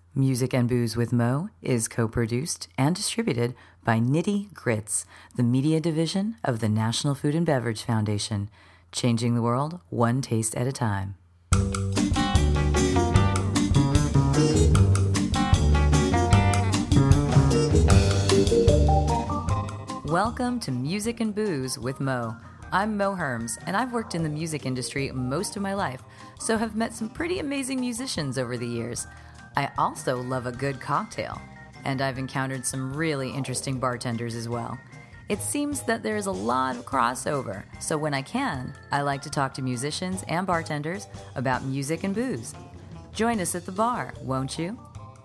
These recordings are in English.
Music and Booze with Mo is co-produced and distributed by Nitty Grits, the media division of the National Food and Beverage Foundation, changing the world one taste at a time. Welcome to Music and Booze with Mo. I'm Mo Herms, and I've worked in the music industry most of my life, so have met some pretty amazing musicians over the years. I also love a good cocktail, and I've encountered some really interesting bartenders as well. It seems that there's a lot of crossover, so when I can, I like to talk to musicians and bartenders about music and booze. Join us at the bar, won't you?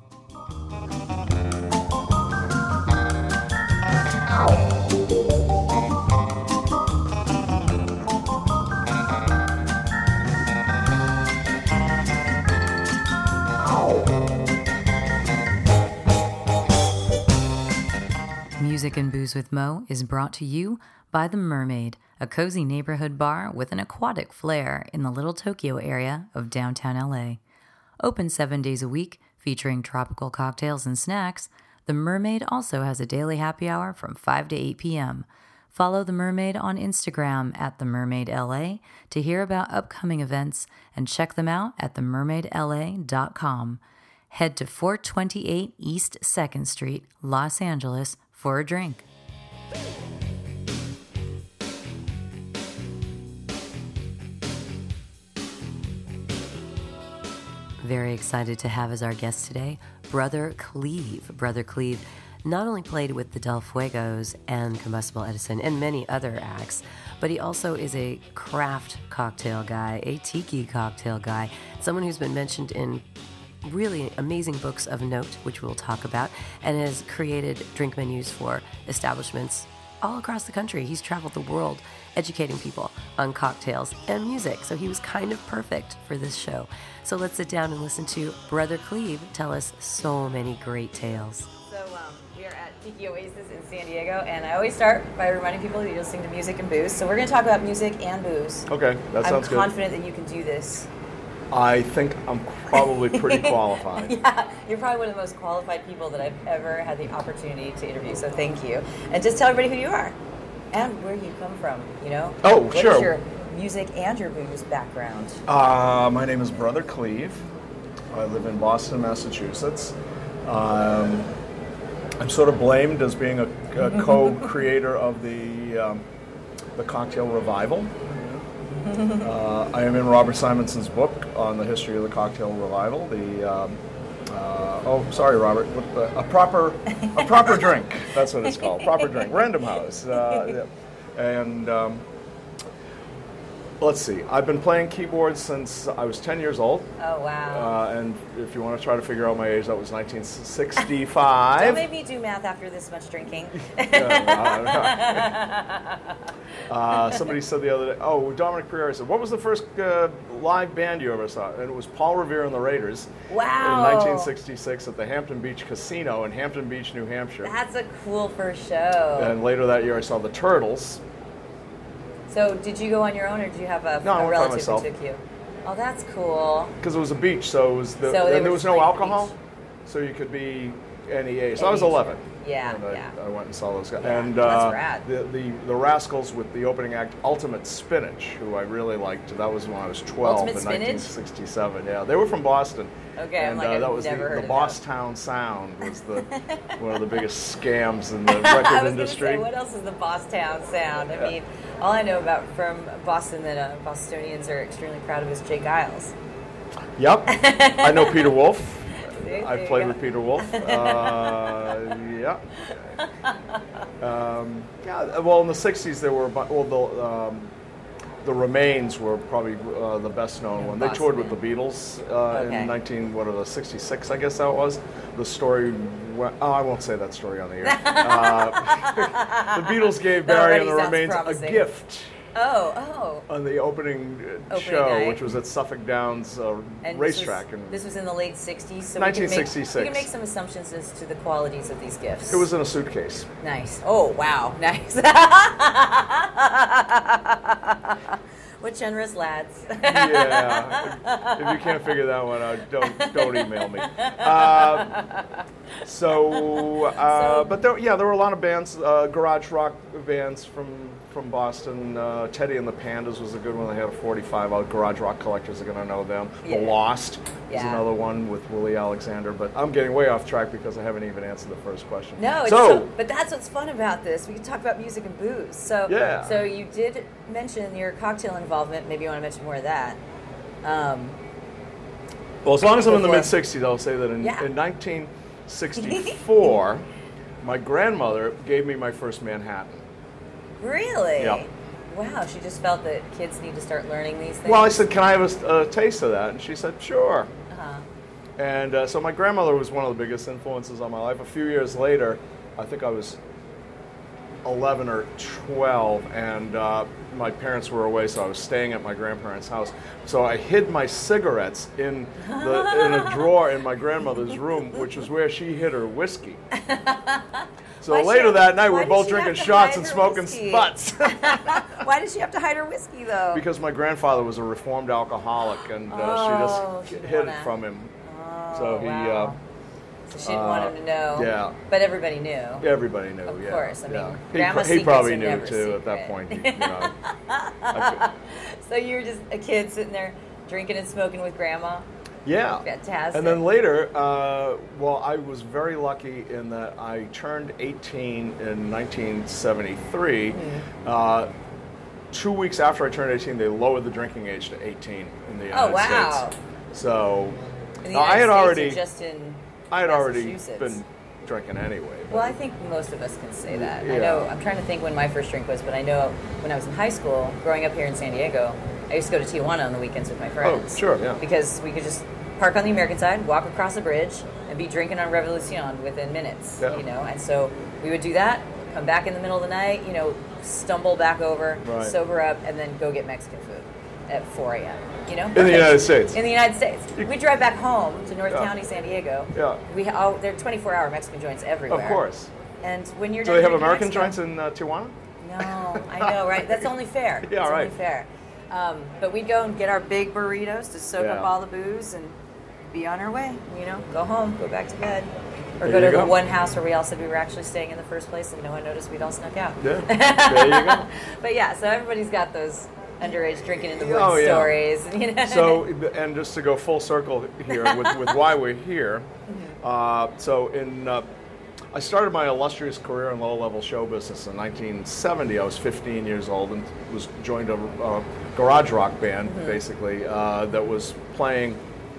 Music and Booze with Mo is brought to you by The Mermaid, a cozy neighborhood bar with an aquatic flair in the Little Tokyo area of downtown LA. Open 7 days a week, featuring tropical cocktails and snacks, The Mermaid also has a daily happy hour from 5 to 8 p.m. Follow The Mermaid on Instagram at TheMermaidLA to hear about upcoming events and check them out at TheMermaidLA.com. Head to 428 East 2nd Street, Los Angeles, for a drink. Very excited to have as our guest today, Brother Cleve. Brother Cleve not only played with the Del Fuegos and Combustible Edison and many other acts, but he also is a craft cocktail guy, a tiki cocktail guy, someone who's been mentioned in really amazing books of note, which we'll talk about, and has created drink menus for establishments all across the country. He's traveled the world educating people on cocktails and music, so he was kind of perfect for this show. So let's sit down and listen to Brother Cleve tell us so many great tales. So we are at Tiki Oasis in San Diego, and I always start by reminding people that you're listening to Music and Booze. So we're going to talk about music and booze. Okay, that sounds good. I'm confident that you can do this. I think I'm probably pretty qualified. Yeah, you're probably one of the most qualified people that I've ever had the opportunity to interview, so thank you. And just tell everybody who you are and where you come from, you know? Oh, what sure. What is your music and your booze background? My name is Brother Cleve. I live in Boston, Massachusetts. I'm sort of blamed as being a co-creator of the Cocktail Revival. I am in Robert Simonson's book on the history of the Cocktail Revival. Sorry, Robert. A proper drink. That's what it's called. Proper drink. Random House. Yeah. And let's see. I've been playing keyboards since I was 10 years old. Oh, wow. And if you want to try to figure out my age, that was 1965. Don't make me do math after this much drinking. Somebody said the other day, Dominic Pereira said, what was the first live band you ever saw? And it was Paul Revere and the Raiders. Wow. In 1966 at the Hampton Beach Casino in Hampton Beach, New Hampshire. That's a cool first show. And later that year I saw the Turtles. So did you go on your own, or did you have a relative who took you? Oh, that's cool. Because it was a beach, so it was and there was no alcohol, so you could be any age. So I was 11. Yeah, and I went and saw those guys. Yeah, and that's rad. The Rascals with the opening act, Ultimate Spinach, who I really liked. That was when I was 12 Ultimate in Spinach? 1967. Yeah, they were from Boston. Okay, and I've that was never heard the of Bosstown Sound was one of the biggest scams in the record industry. Say, what else is the Bosstown Sound? I mean, all I know about from Boston that Bostonians are extremely proud of is Jay Giles. Yep, I know Peter Wolf. I've played with Peter Wolf. Yeah. Well, in the 60s, there were the Remains were probably the best known one. They toured with the Beatles in 1966, I guess that was. The story. I won't say that story on the air. The Beatles gave Barry and the Remains a gift. On the opening show, night. which was at Suffolk Downs racetrack. This was in the late 60s? So 1966. We can make some assumptions as to the qualities of these gifts. It was in a suitcase. Nice. Oh, wow. Nice. What generous lads. Yeah. If you can't figure that one out, don't email me. But there were a lot of bands, garage rock bands from Boston. Teddy and the Pandas was a good one. They had a 45 out. Garage rock collectors are going to know them. Yeah. The Lost is another one with Willie Alexander. But I'm getting way off track because I haven't even answered the first question. No, but that's what's fun about this. We can talk about music and booze. So you did mention your cocktail involvement. Maybe you want to mention more of that. Well, as long as I'm in the mid-'60s, I'll say that in 1964, my grandmother gave me my first Manhattan. Really? Yep. Wow, she just felt that kids need to start learning these things. Well, I said, can I have a taste of that? And she said, sure. Uh-huh. And so my grandmother was one of the biggest influences on my life. A few years later, I think I was 11 or 12, and my parents were away, so I was staying at my grandparents' house. So I hid my cigarettes in a drawer in my grandmother's room, which was where she hid her whiskey. So later that night, we were both drinking shots and smoking butts. Why did she have to hide her whiskey, though? Because my grandfather was a reformed alcoholic, and she just hid it from him. So he... So she didn't want him to know. Yeah. But everybody knew. Everybody knew, Of course. I mean, he probably knew, too, at that point. So you were just a kid sitting there drinking and smoking with Grandma? Yeah. Fantastic. And then later, I was very lucky in that I turned 18 in 1973. Mm-hmm. 2 weeks after I turned 18, they lowered the drinking age to 18 in the United States. So in the United States, just in I had already been drinking anyway. Well, I think most of us can say that. Yeah. I know, I'm trying to think when my first drink was, but I know when I was in high school, growing up here in San Diego, I used to go to Tijuana on the weekends with my friends. Oh, sure, yeah. Because we could just park on the American side, walk across a bridge, and be drinking on Revolucion within minutes, And so we would do that, come back in the middle of the night, stumble back over, sober up, and then go get Mexican food at 4 a.m. In the United States. In the United States. We drive back home to North County, San Diego. Yeah. There are 24-hour Mexican joints everywhere. Of course. And when you're Do they have American joints in Tijuana? No, I know, right? That's only fair. Yeah, Only fair. But we'd go and get our big burritos to soak up all the booze and be on our way. Go home, go back to bed. Or go to the one house where we all said we were actually staying in the first place and no one noticed we'd all snuck out. Yeah, there you go. But so everybody's got those underage drinking in the woods stories. So, and just to go full circle here with why we're here. I started my illustrious career in low-level show business in 1970. I was 15 years old and joined a garage rock band, basically, that was playing...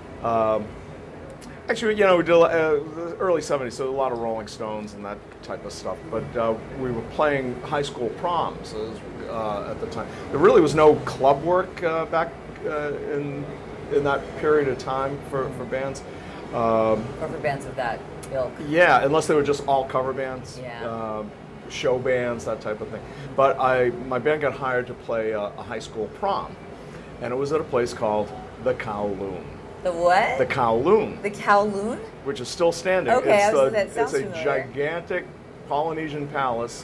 Actually, we did the early 70s, so a lot of Rolling Stones and that type of stuff. But we were playing high school proms at the time. There really was no club work back in that period of time for bands. Or for bands of that ilk. Yeah, unless they were just all cover bands, show bands, that type of thing. But my band got hired to play a high school prom, and it was at a place called the Kowloon. The what? The Kowloon. The Kowloon? Which is still standing. Okay, it's a gigantic Polynesian palace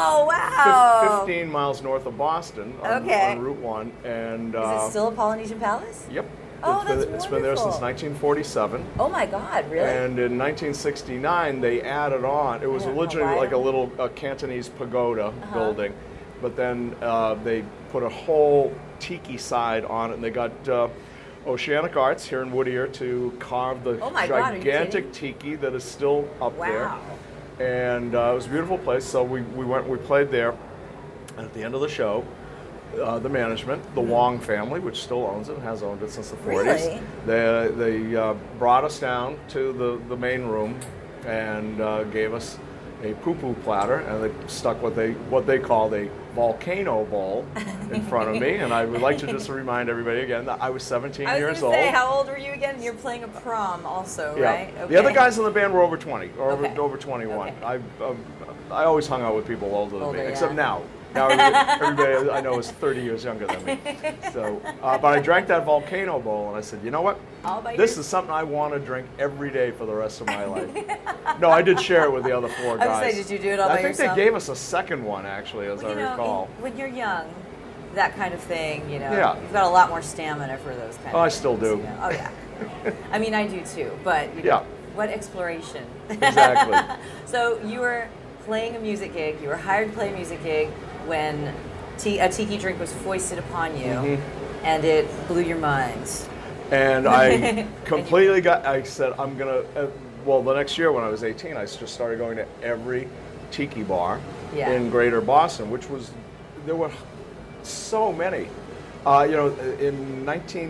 about 15 miles north of Boston on Route 1. And, is it still a Polynesian palace? Yep. It's been there since 1947. Oh my God, really? And in 1969, they added on. It was originally like a little Cantonese pagoda building, but then they put a whole tiki side on it, and they got Oceanic Arts here in Whittier to carve the gigantic tiki that is still up there. And it was a beautiful place, so we played there. And at the end of the show, the management, the Wong family, which still owns it and has owned it since the 40s, they brought us down to the main room and gave us a poo-poo platter, and they stuck what they called a volcano bowl in front of me. And I would like to just remind everybody again that I was 17 years old. I was going to say, how old were you again? You're playing a prom also, right? Okay. The other guys in the band were over 20 or over 21. Okay. I always hung out with people older than me, except now. Now everybody I know is 30 years younger than me. So, but I drank that volcano bowl, and I said, you know what? This is something I want to drink every day for the rest of my life. No, I did share it with the other four guys. I was saying, did you do it all by yourself? I think they gave us a second one, actually, as I recall. When you're young, that kind of thing, you know. Yeah. You've got a lot more stamina for those kind of things. I still do. You know? Oh, yeah. I mean, I do too, but you know, what exploration. Exactly. So you were playing a music gig, you were hired to play a music gig when a tiki drink was foisted upon you, and it blew your mind. And I completely I said, I'm going to, well, the next year when I was 18, I just started going to every tiki bar in Greater Boston, there were so many. You know, in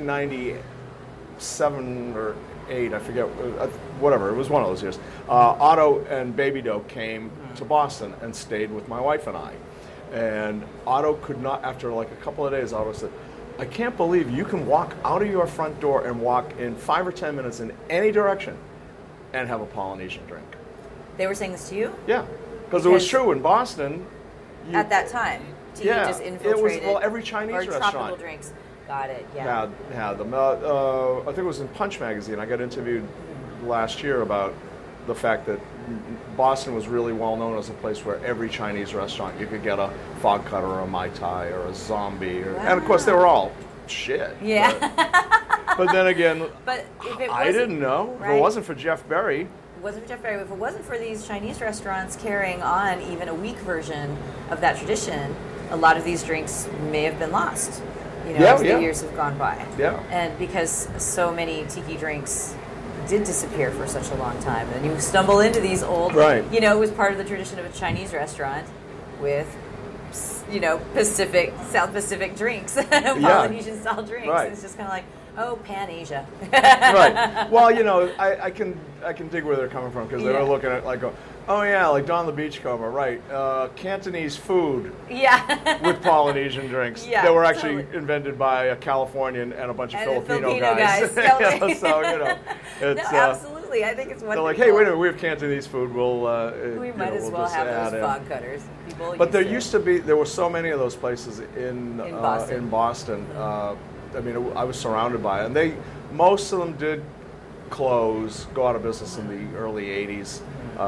1997 or 8, I forget, whatever, it was one of those years, Otto and Baby Doe came to Boston and stayed with my wife and I. And Otto could not, after like a couple of days, Otto said, I can't believe you can walk out of your front door and walk in 5 or 10 minutes in any direction and have a Polynesian drink. They were saying this to you? Yeah, because it was true in Boston. At that time, tea just infiltrated. It was, every Chinese restaurant. Tropical drinks. Got it, had them. I think it was in Punch magazine. I got interviewed last year about the fact that Boston was really well known as a place where every Chinese restaurant you could get a fog cutter or a Mai Tai or a zombie. And of course they were all shit. Yeah. But then again, but if it I didn't know. Right? If it wasn't for Jeff Berry. If it wasn't for these Chinese restaurants carrying on even a weak version of that tradition, a lot of these drinks may have been lost. You know, as the years have gone by. Yeah. And because so many tiki drinks did disappear for such a long time, and you stumble into these old, you know, it was part of the tradition of a Chinese restaurant with, you know, South Pacific drinks, Polynesian style drinks. Right. It's just kind of like, oh, Pan-Asia. Right. Well, you know, I can dig where they're coming from, because they were looking at like, oh yeah, like Don the Beachcomber, right? Cantonese food. Yeah. With Polynesian drinks. Yeah. That were actually invented by a Californian and a bunch of Filipino guys. So, you know, it's, no, absolutely. I think it's wonderful. They're like, hey, wait a minute, we have Cantonese food. We might as well have those fog cutters. But there were so many of those places in Boston. I mean, I was surrounded by it. And most of them did close, go out of business in the early 80s.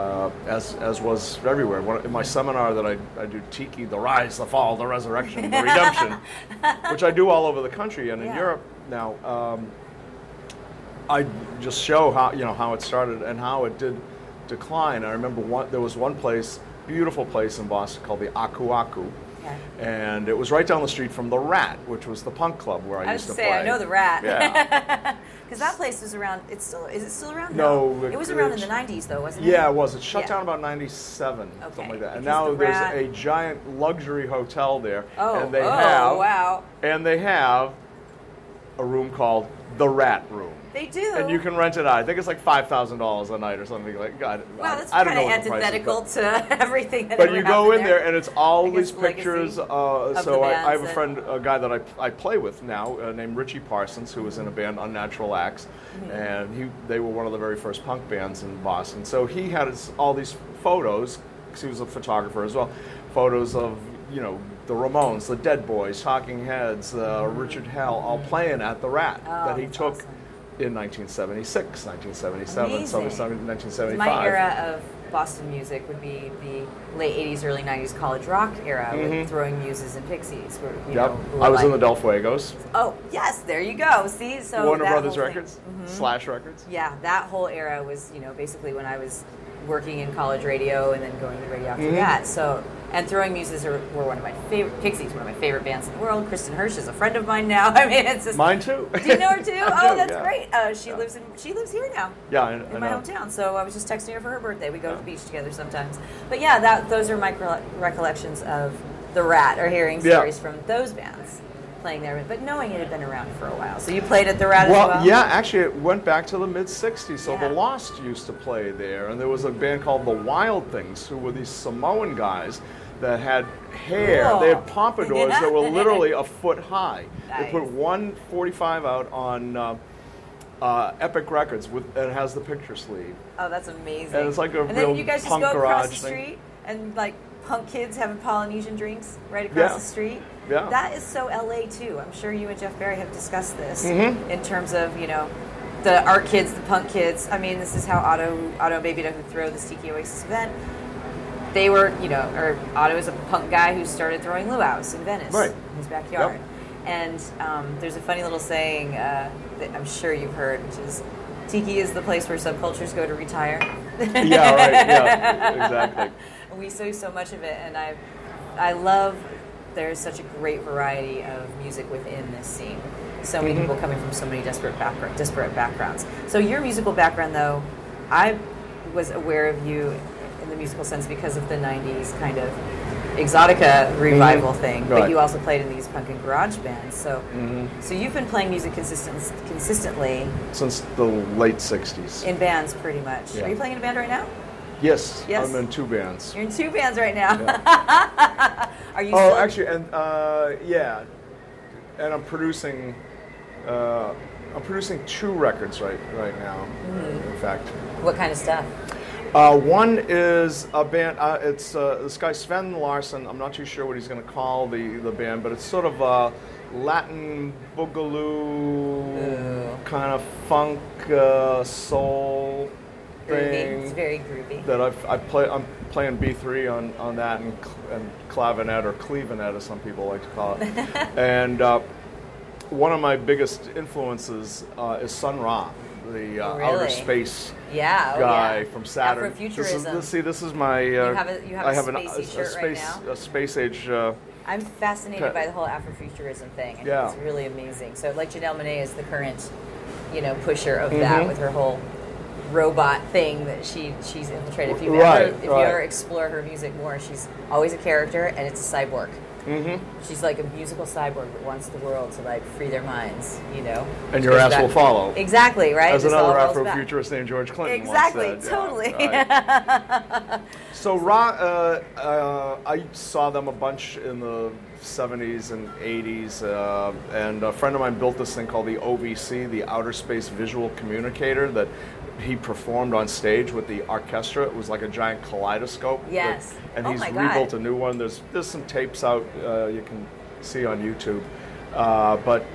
As was everywhere. In my seminar that I do, Tiki, the Rise, the Fall, the Resurrection, the Redemption, which I do all over the country and in Europe now, I just show how it started and how it did decline. I remember there was one place, beautiful place in Boston called the Aku Aku. Okay. And it was right down the street from the Rat, which was the punk club where I used to play. I know the Rat. Yeah. Because that place was around. Is it still around? No. It was around in the 90s, though, wasn't it? Yeah, it was. It shut down about 97, something like that. And now there's a giant luxury hotel there. And they have a room called the Rat Room. They do. And you can rent it out. I think it's like $5,000 a night or something like that. Wow, that's kind of antithetical to everything that But you go in there and it's all these I pictures. I have a guy that I play with now named Richie Parsons, who was in a band, Unnatural Acts. And they were one of the very first punk bands in Boston. So he had all these photos, because he was a photographer as well, photos of, you know, the Ramones, the Dead Boys, Talking Heads, Richard Hell, all playing at the Rat that he took. Awesome. In 1976, 1977, 1975. My era of Boston music would be the late 80s, early 90s college rock era with Throwing Muses and Pixies. I was in the Del Fuegos. Oh, yes, there you go. See, so Warner Brothers Records, Slash Records. Yeah, that whole era was, you know, basically when I was working in college radio and then going to radio after that. So, and Throwing Muses were one of my favorite, Pixies, one of my favorite bands in the world. Kristen Hirsch is a friend of mine now. I mean, it's just... Mine too. Do you know her too? Oh, that's great. She lives here now. Yeah, I in my hometown. So I was just texting her for her birthday. We go to the beach together sometimes. But yeah, those are my recollections of the Rat, or hearing stories from those bands playing there, but knowing it had been around for a while. So you played at the Rat as well? Well, yeah, actually it went back to the mid-'60s, so the Lost used to play there, and there was a band called the Wild Things, who were these Samoan guys that had hair. Cool. They had pompadours that were literally a foot high. Nice. They put 145 out on Epic Records, and it has the picture sleeve. Oh, that's amazing. And it's like a and real then you guys just punk go across the thing. Street and like punk kids having Polynesian drinks right across the street. Yeah. That is so LA too. I'm sure you and Jeff Berry have discussed this in terms of, you know, the art kids, the punk kids. I mean, this is how Otto and Baby Doe could throw this Tiki Oasis event. they were, or Otto is a punk guy who started throwing luau's in Venice, in his backyard. Yep. And there's a funny little saying that I'm sure you've heard, which is, Tiki is the place where subcultures go to retire. Yeah, right. Yeah, exactly. We see so much of it, and I love there's such a great variety of music within this scene. So many people coming from so many disparate backgrounds. So your musical background, though, I was aware of you in the musical sense because of the 90s kind of Exotica revival thing, but you also played in these punk and garage bands. So so you've been playing music consistently since the late 60s. In bands, pretty much. Yeah. Are you playing in a band right now? Yes. I'm in 2 bands. You're in 2 bands right now. Yeah. Are you still... actually, and yeah. And I'm producing 2 records right now, in fact. What kind of stuff? One is a band, it's this guy Sven Larsson. I'm not too sure what he's going to call the band, but it's sort of a Latin boogaloo kind of funk soul thing. It's very groovy. That I'm playing B3 on that and clavinet or clevenet as some people like to call it. And one of my biggest influences is Sun Ra, the outer space guy from Saturn. Afrofuturism. This is my. You have a spacey shirt right now. A space age. I'm fascinated by the whole Afrofuturism thing. I think it's really amazing. So, like Janelle Monáe is the current, pusher of that with her whole robot thing that she's infiltrated. If you ever explore her music more, she's always a character and it's a cyborg. She's like a musical cyborg that wants the world to free their minds, And your ass will follow. Exactly, right? As another Afrofuturist named George Clinton once said. Totally. Right. So I saw them a bunch in the 70s and 80s, and a friend of mine built this thing called the OVC, the Outer Space Visual Communicator, that he performed on stage with the orchestra. It was like a giant kaleidoscope. Yes. And he's rebuilt a new one. There's some tapes out you can see on YouTube. But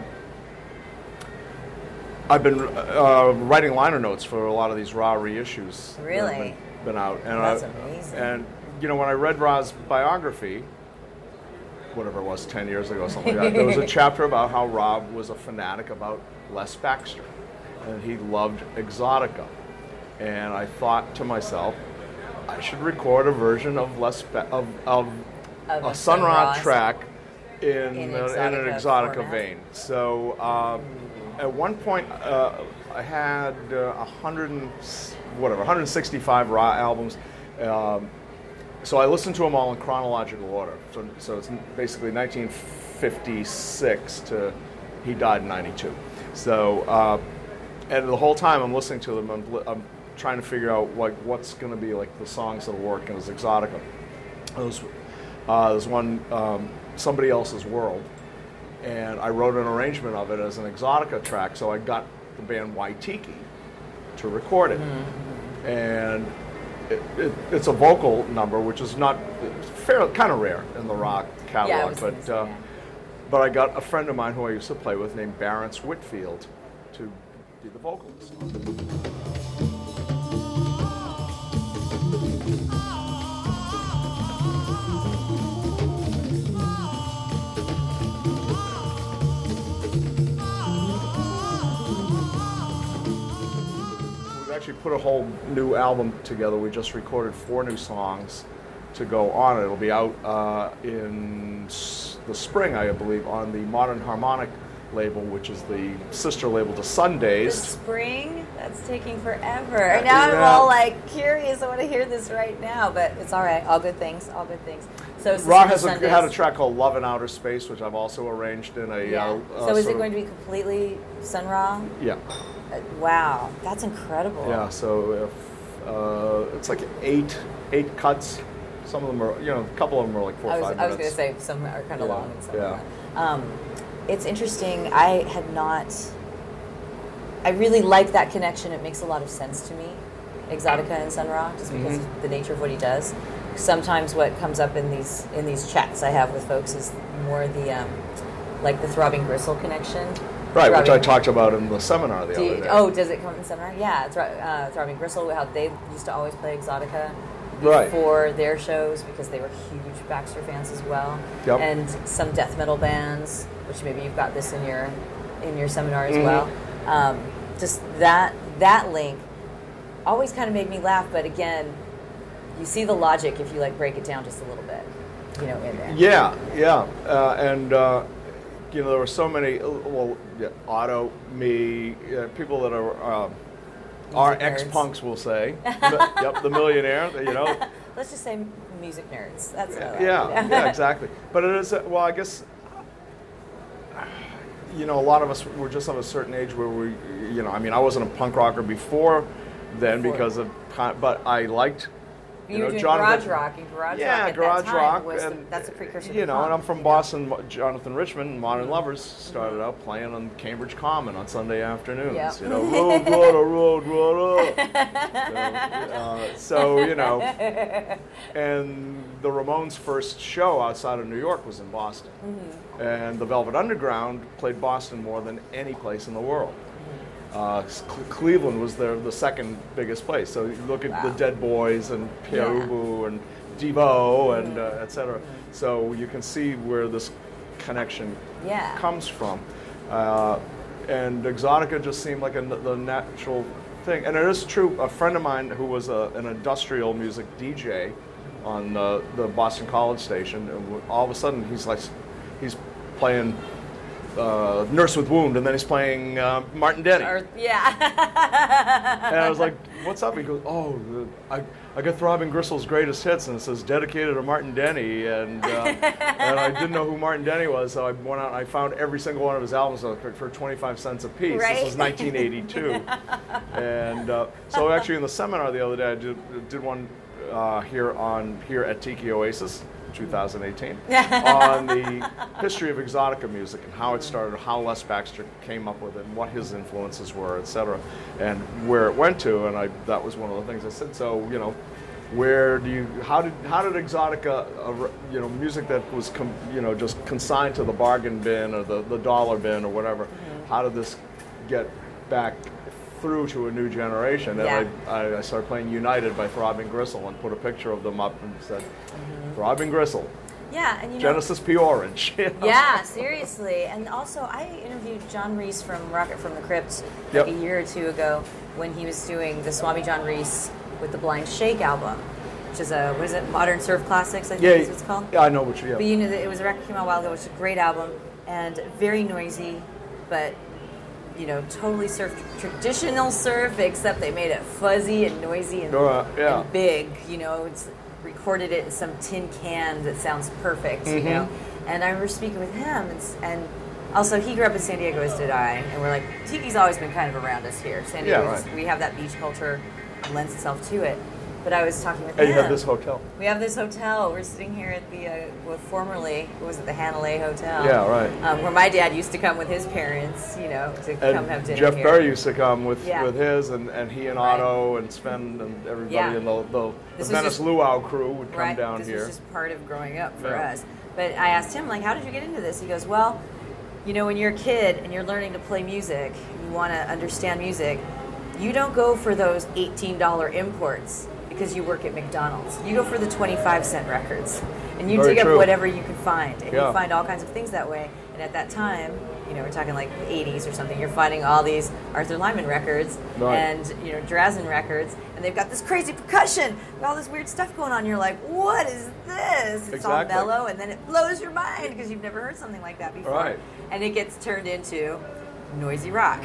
I've been writing liner notes for a lot of these Ra reissues. Really? That have been out. And that's amazing. And when I read Ra's biography, whatever it was, 10 years ago, something like that, there was a chapter about how Ra was a fanatic about Les Baxter. And he loved Exotica. And I thought to myself, I should record a version of a Sun Ra track in an Exotica vein. So at one point, I had 165 Ra albums. So I listened to them all in chronological order. So it's basically 1956 to he died in 92. So and the whole time I'm listening to them, I'm trying to figure out what's going to be the songs that'll work in his Exotica. There's one, Somebody Else's World, and I wrote an arrangement of it as an Exotica track, so I got the band Waitiki to record it. And it's a vocal number, which is not kind of rare in the rock catalog, but I got a friend of mine who I used to play with named Barrence Whitfield to be the vocalist. We've actually put a whole new album together. We just recorded 4 new songs to go on it. It'll be out in the spring, I believe, on the Modern Harmonic label, which is the sister label to Sundays. The spring? That's taking forever. Now I'm all curious. I want to hear this right now, but it's all right. All good things. So Rob has had a track called Love in Outer Space, which I've also arranged in a... so is it going to be completely Sun Ra? Yeah. Wow. That's incredible. Yeah, so it's 8 cuts. Some of them are, a couple of them are 4 or 5 minutes. I was going to say some are kind of long and some are not. It's interesting. I really like that connection. It makes a lot of sense to me, Exotica and Sun Ra, just because of the nature of what he does. Sometimes what comes up in these chats I have with folks is more the the Throbbing Gristle connection. Right, which I talked about in the seminar the other day. Oh, does it come in the seminar? Yeah, Throbbing Gristle, how they used to always play Exotica. before their shows because they were huge Baxter fans as well. Yep. And some death metal bands, which maybe you've got this in your seminar as well. Just that link always kind of made me laugh, but again, you see the logic if you like break it down just a little bit, in there. Yeah. And there were so many. Otto, me, people that are ex-punks will say. The Millionaire. Let's just say music nerds. That's what I like. Yeah, exactly. But it is. I guess. A lot of us were just of a certain age where we, I wasn't a punk rocker before then because of, but I liked, you were doing garage rock, and garage rock at garage that time rock, that's a precursor to punk. And I'm from Boston. Jonathan Richman, Modern Lovers, started out playing on Cambridge Common on Sunday afternoons. Yep. Road. And the Ramones' first show outside of New York was in Boston. And the Velvet Underground played Boston more than any place in the world. Cleveland was the second biggest place. So you look at the Dead Boys and Pierre Ubu and Devo and et cetera. So you can see where this connection comes from. And Exotica just seemed like the natural thing. And it is true, a friend of mine who was an industrial music DJ on the Boston College station, and all of a sudden he's playing Nurse with Wound, and then he's playing Martin Denny. And I was like, what's up? He goes, I got Throbbing Gristle's greatest hits, and it says dedicated to Martin Denny, and I didn't know who Martin Denny was, so I went out and I found every single one of his albums for 25 cents a piece. Right? This was 1982. And so actually in the seminar the other day, I did one here at Tiki Oasis, 2018, on the history of Exotica music and how it started, how Les Baxter came up with it, and what his influences were, etc., and where it went to. And that was one of the things I said. So how did Exotica, music that was just consigned to the bargain bin or the dollar bin or whatever, how did this get back through to a new generation? And I started playing United by Throbbing Gristle and put a picture of them up and said, Throbbing Gristle. Yeah, and Genesis P. Orange. Yeah, seriously. And also, I interviewed John Reese from Rocket from the Crypt a year or two ago when he was doing the Swami John Reese with the Blind Shake album, which is Modern Surf Classics, I think is what it's called. Yeah, I know what you. But it was a record came out a while ago, which is a great album and very noisy, but totally traditional surf, except they made it fuzzy and noisy and big. It's recorded it in some tin can that sounds perfect. And I remember speaking with him, and also he grew up in San Diego, as did I, and we're like, Tiki's always been kind of around us here. San Diego, we have that beach culture, lends itself to it. But I was talking with him. And you have this hotel. We have this hotel. We're sitting here at the, formerly, the Hanalei Hotel? Yeah, right. Where my dad used to come with his parents, to come have dinner Jeff here. Berry used to come with his, and he and Otto and Sven and everybody in the Venice Luau crew would come down here. This was just part of growing up for us. But I asked him, how did you get into this? He goes, well, when you're a kid and you're learning to play music, you want to understand music, you don't go for those $18 imports because you work at McDonald's. You go for the 25-cent records, and you dig up whatever you can find, and you find all kinds of things that way. And at that time, we're talking like the 80s or something, you're finding all these Arthur Lyman records and Drazen records, and they've got this crazy percussion and all this weird stuff going on. You're like, what is this? It's all mellow, and then it blows your mind because you've never heard something like that before. And it gets turned into noisy rock.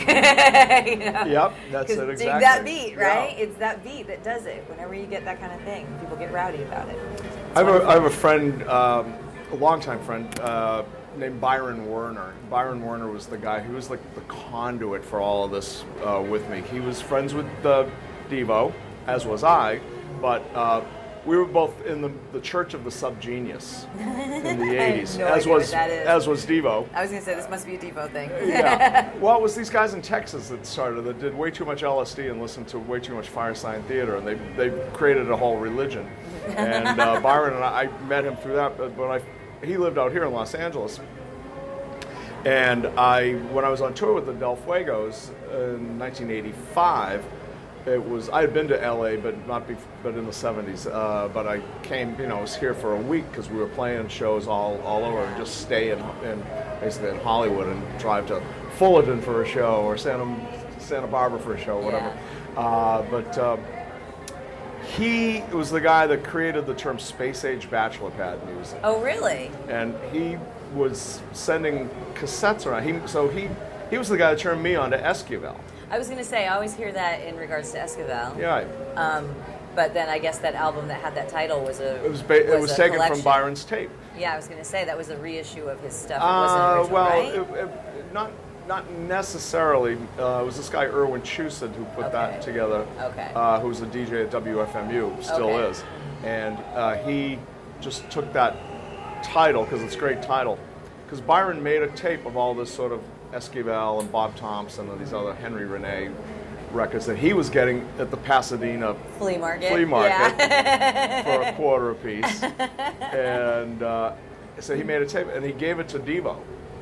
Yep, that's it exactly. Dig that beat, right? Yeah. It's that beat that does it. Whenever you get that kind of thing, people get rowdy about it. I have a friend, a longtime friend, named Byron Werner. Byron Werner was the guy who was like the conduit for all of this with me. He was friends with Devo, as was I, but we were both in the Church of the Subgenius in the 80s, as was Devo. I was going to say, this must be a Devo thing. Well, it was these guys in Texas that started, that did way too much LSD and listened to way too much Firesign Theater, and they created a whole religion. And Byron and I met him through that, but he lived out here in Los Angeles. And when I was on tour with the Del Fuegos in 1985, I had been to LA, but but in the 70s. But I came, I was here for a week because we were playing shows all over, and just stay basically in Hollywood and drive to Fullerton for a show or Santa Barbara for a show, whatever. But he was the guy that created the term space age bachelor pad music. Oh, really? And he was sending cassettes around. He was the guy that turned me on to Esquivel. I was going to say, I always hear that in regards to Esquivel. Yeah. But then I guess that album that had that title was it was taken collection from Byron's tape. Yeah, I was going to say that was a reissue of his stuff. It wasn't original, right? Not necessarily. It was this guy Erwin Chusid who put that together. Okay. Who's a DJ at WFMU, still is, and he just took that title because it's a great title. Because Byron made a tape of all this sort of Esquivel and Bob Thompson and these other Henry Renee records that he was getting at the Pasadena flea market for a quarter apiece. And so he made a tape and he gave it to Devo.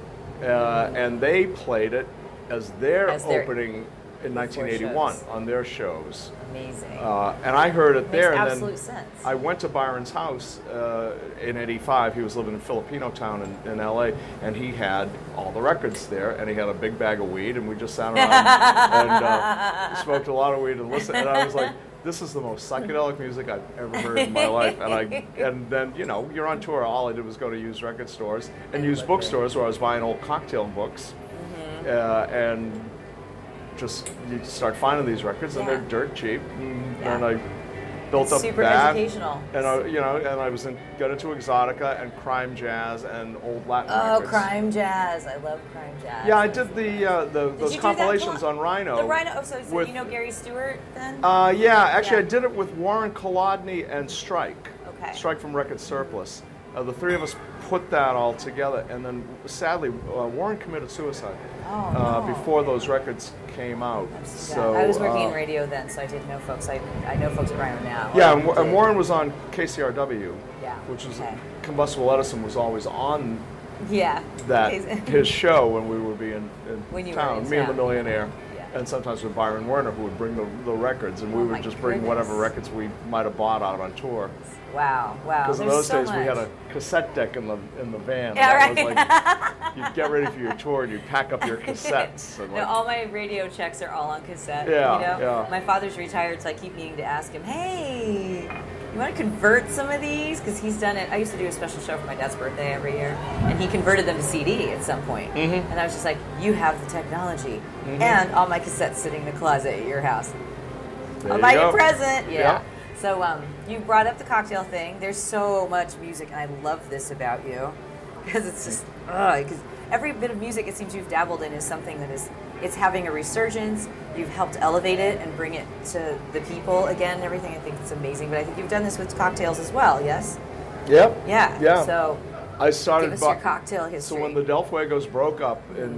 And they played it as their opening in 1981 on their shows. Amazing. And I heard it there. Makes and absolute then sense. I went to Byron's house in '85. He was living in Filipino Town in LA, and he had all the records there, and he had a big bag of weed, and we just sat around and smoked a lot of weed and listened. And I was like, this is the most psychedelic music I've ever heard in my life. And then you're on tour. All I did was go to used record stores and used bookstores where I was buying old cocktail books, and just you start finding these records and they're dirt cheap. And I built up super that. educational. And I got into exotica and crime jazz and old Latin records. Oh, crime jazz! I love crime jazz. Yeah, I did those compilations on Rhino. The Rhino. Oh, so you know Gary Stewart then? I did it with Warren Kolodny and Strike. Okay. Strike from Record Surplus. The three of us put that all together, and then sadly, Warren committed suicide before those records came out. So I was working in radio then, so I didn't know folks. I know folks at Rhino now. Yeah, and Warren was on KCRW, which was Combustible Edison was always on. His show when we would be in town, Me and the Millionaire. And sometimes with Byron Werner, who would bring the records, and we would just bring whatever records we might have bought out on tour. Wow. Because in those days we had a cassette deck in the van. Yeah, that was like, you'd get ready for your tour and you'd pack up your cassettes. And all my radio checks are all on cassette. Yeah. My father's retired, so I keep needing to ask him, hey, you want to convert some of these? Because he's done it. I used to do a special show for my dad's birthday every year, and he converted them to CD at some point. Mm-hmm. And I was just like, you have the technology, and all my cassettes sitting in the closet at your house. I'll buy you a present. Yeah. So you brought up the cocktail thing. There's so much music, and I love this about you, because it's just, because every bit of music it seems you've dabbled in is something that it's having a resurgence. You've helped elevate it and bring it to the people again and everything. I think it's amazing. But I think you've done this with cocktails as well, yes? Yep. Yeah. So I started give us your cocktail history. So when the Del Fuegos broke up in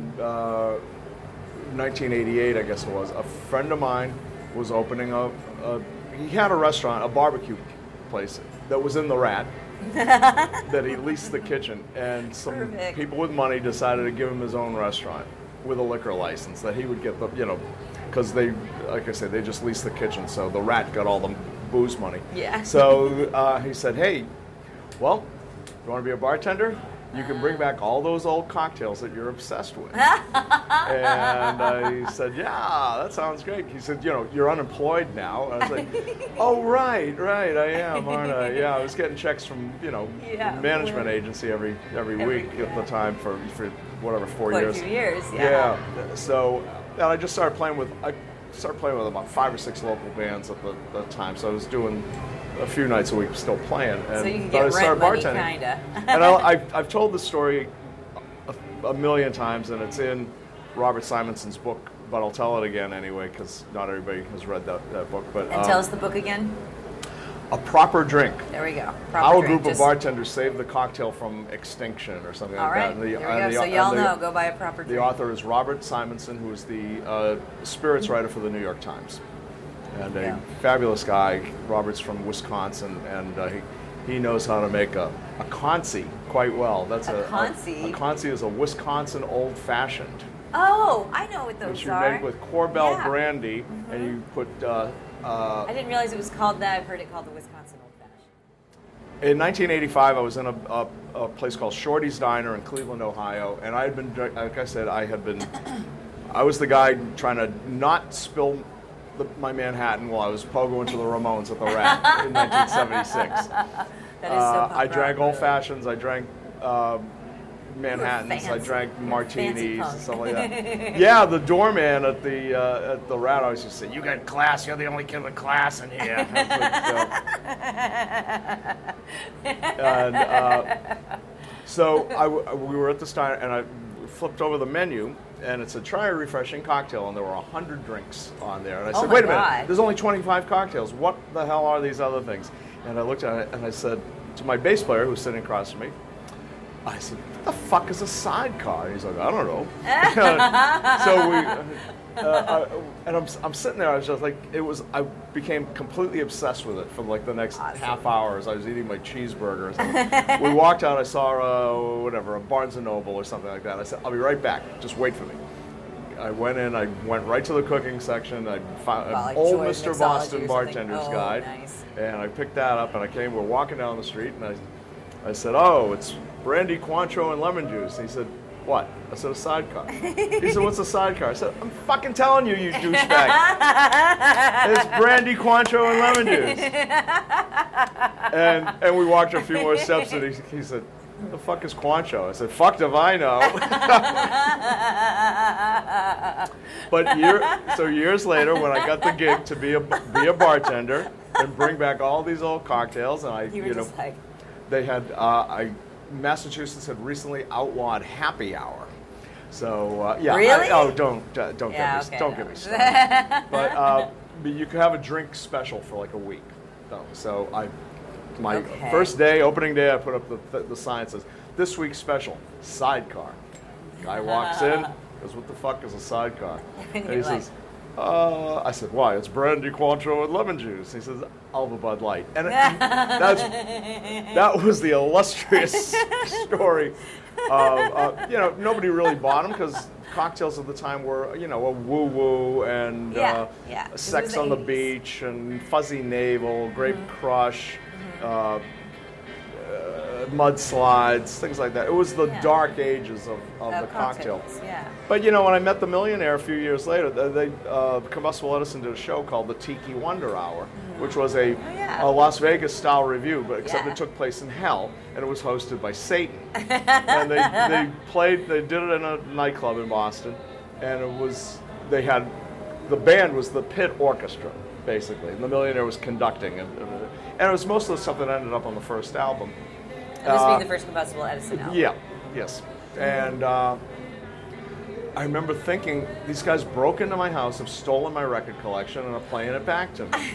1988, I guess it was, a friend of mine was opening he had a restaurant, a barbecue place that was in the Rat. That he leased the kitchen, and some people with money decided to give him his own restaurant with a liquor license that he would get because they, like I said, they just leased the kitchen, so the Rat got all the booze money. Yeah. So he said, hey, well, you want to be a bartender? You can bring back all those old cocktails that you're obsessed with. And I said, yeah, that sounds great. He said, you're unemployed now. And I was like, oh, right, I am, aren't I? Yeah, I was getting checks from, the management agency every week at the time for whatever, 4 years. Quite a few years, yeah. So I just started playing with about 5 or 6 local bands at the time. So I was doing a few nights a week, still playing. And so you can get rent money, kinda. And I've told the story a million times, and it's in Robert Simonson's book, but I'll tell it again anyway, because not everybody has read that book. But tell us the book again. A Proper Drink. There we go. How a group of bartenders saved the cocktail from extinction, or something like that. All right, there we go. So y'all know, go buy a Proper Drink. The author is Robert Simonson, who is the spirits writer for the New York Times. And a fabulous guy. Robert's from Wisconsin, and he knows how to make a Consi quite well. That's a Consi? A Consi is a Wisconsin old-fashioned. Oh, I know what those which you are. make with Korbel brandy, and you put... I didn't realize it was called that. I've heard it called the Wisconsin Old Fashioned. In 1985, I was in a place called Shorty's Diner in Cleveland, Ohio, and I had been, like I said, I was the guy trying to not spill my Manhattan while I was pogoing to the Ramones at the Rat in 1976. That is so I drank old fashions. I drank Manhattans. I drank martinis and stuff like that. Yeah, the doorman at the Rat always used to say, "You got class. You're the only kid with class in here." So we were at the diner, and I flipped over the menu, and it said, "Try a refreshing cocktail," and there were 100 drinks on there. And I said, "Wait a minute, there's only 25 cocktails. What the hell are these other things?" And I looked at it, and I said to my bass player, who was sitting across from me, I said, "What the fuck is a sidecar?" And he's like, "I don't know." So I'm sitting there. I was just like, I became completely obsessed with it for like the next half hour as I was eating my cheeseburgers. We walked out. I saw a Barnes and Noble or something like that. I said, "I'll be right back. Just wait for me." I went in. I went right to the cooking section. I found an old Mr. Boston Bartender's Guide, and I picked that up. And we're walking down the street, and I said, "Oh, it's brandy, Cointreau, and lemon juice." And he said, "What?" I said, "A sidecar." He said, "What's a sidecar?" I said, "I'm fucking telling you, you douchebag. It's brandy, Cointreau, and lemon juice." And we walked a few more steps, and he said, "The fuck is Cointreau?" I said, "Fuck if I know." But years later, when I got the gig to be a bartender and bring back all these old cocktails, and they had Massachusetts had recently outlawed happy hour. So really? Don't get me started. But you could have a drink special for like a week. So first day, opening day, I put up the sign that says, "This week's special, sidecar." Guy walks in, goes, "What the fuck is a sidecar?" And he says, I said, "Why? It's brandy, Cointreau, and lemon juice." He says, "I'll have a Bud Light." And that was the illustrious story. Nobody really bought them because cocktails at the time were, a woo-woo and sex on the beach and fuzzy navel, grape crush, mudslides, things like that. It was the dark ages of the cocktail. Yeah. But when I met the Millionaire a few years later, Combustible Edison did a show called the Tiki Wonder Hour, which was a Las Vegas style review, but except it took place in hell, and it was hosted by Satan. And they did it in a nightclub in Boston, and the band was the pit orchestra, basically, and the Millionaire was conducting, and it was most of the stuff that ended up on the first album. And this being the first Combustible Edison album. Yeah, yes. And I remember thinking, these guys broke into my house, have stolen my record collection, and are playing it back to me.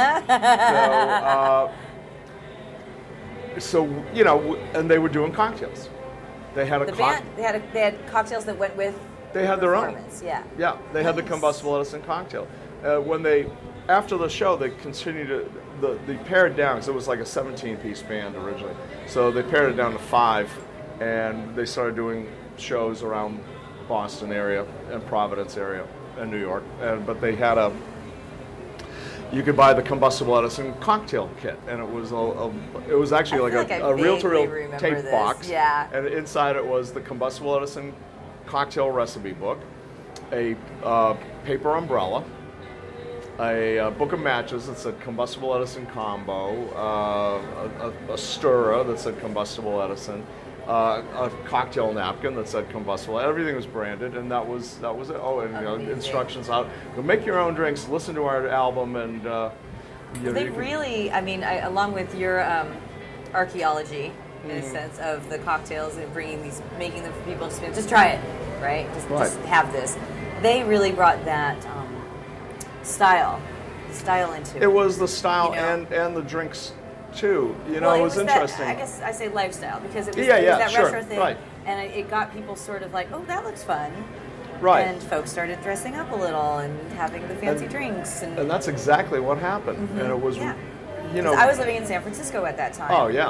And they were doing cocktails. They had they had cocktails that went with. They had their own. Yeah. Yeah, they had the Combustible Edison cocktail. After the show, they continued to. They pared down, because it was like a 17-piece band originally. So they pared it down to 5, and they started doing shows around Boston area and Providence area and New York. But they had you could buy the Combustible Edison cocktail kit, and it was actually like a reel-to-reel tape box. Yeah. And inside it was the Combustible Edison cocktail recipe book, a paper umbrella, a book of matches that said Combustible Edison Combo, a stirrer that said Combustible Edison, a cocktail napkin that said Combustible. Everything was branded, and that was it. Oh, and instructions out. Go make your own drinks, listen to our album, and they really. I mean, along with your archaeology, in a sense, of the cocktails and making them for people to just try it, right? Just have this. They really brought that. Style into it. It was the style and the drinks too. It was interesting. I guess I say lifestyle because it was that retro thing, and it got people sort of like, oh, that looks fun. Right. And folks started dressing up a little and having the fancy drinks. And that's exactly what happened. And it was, I was living in San Francisco at that time. Oh, yeah.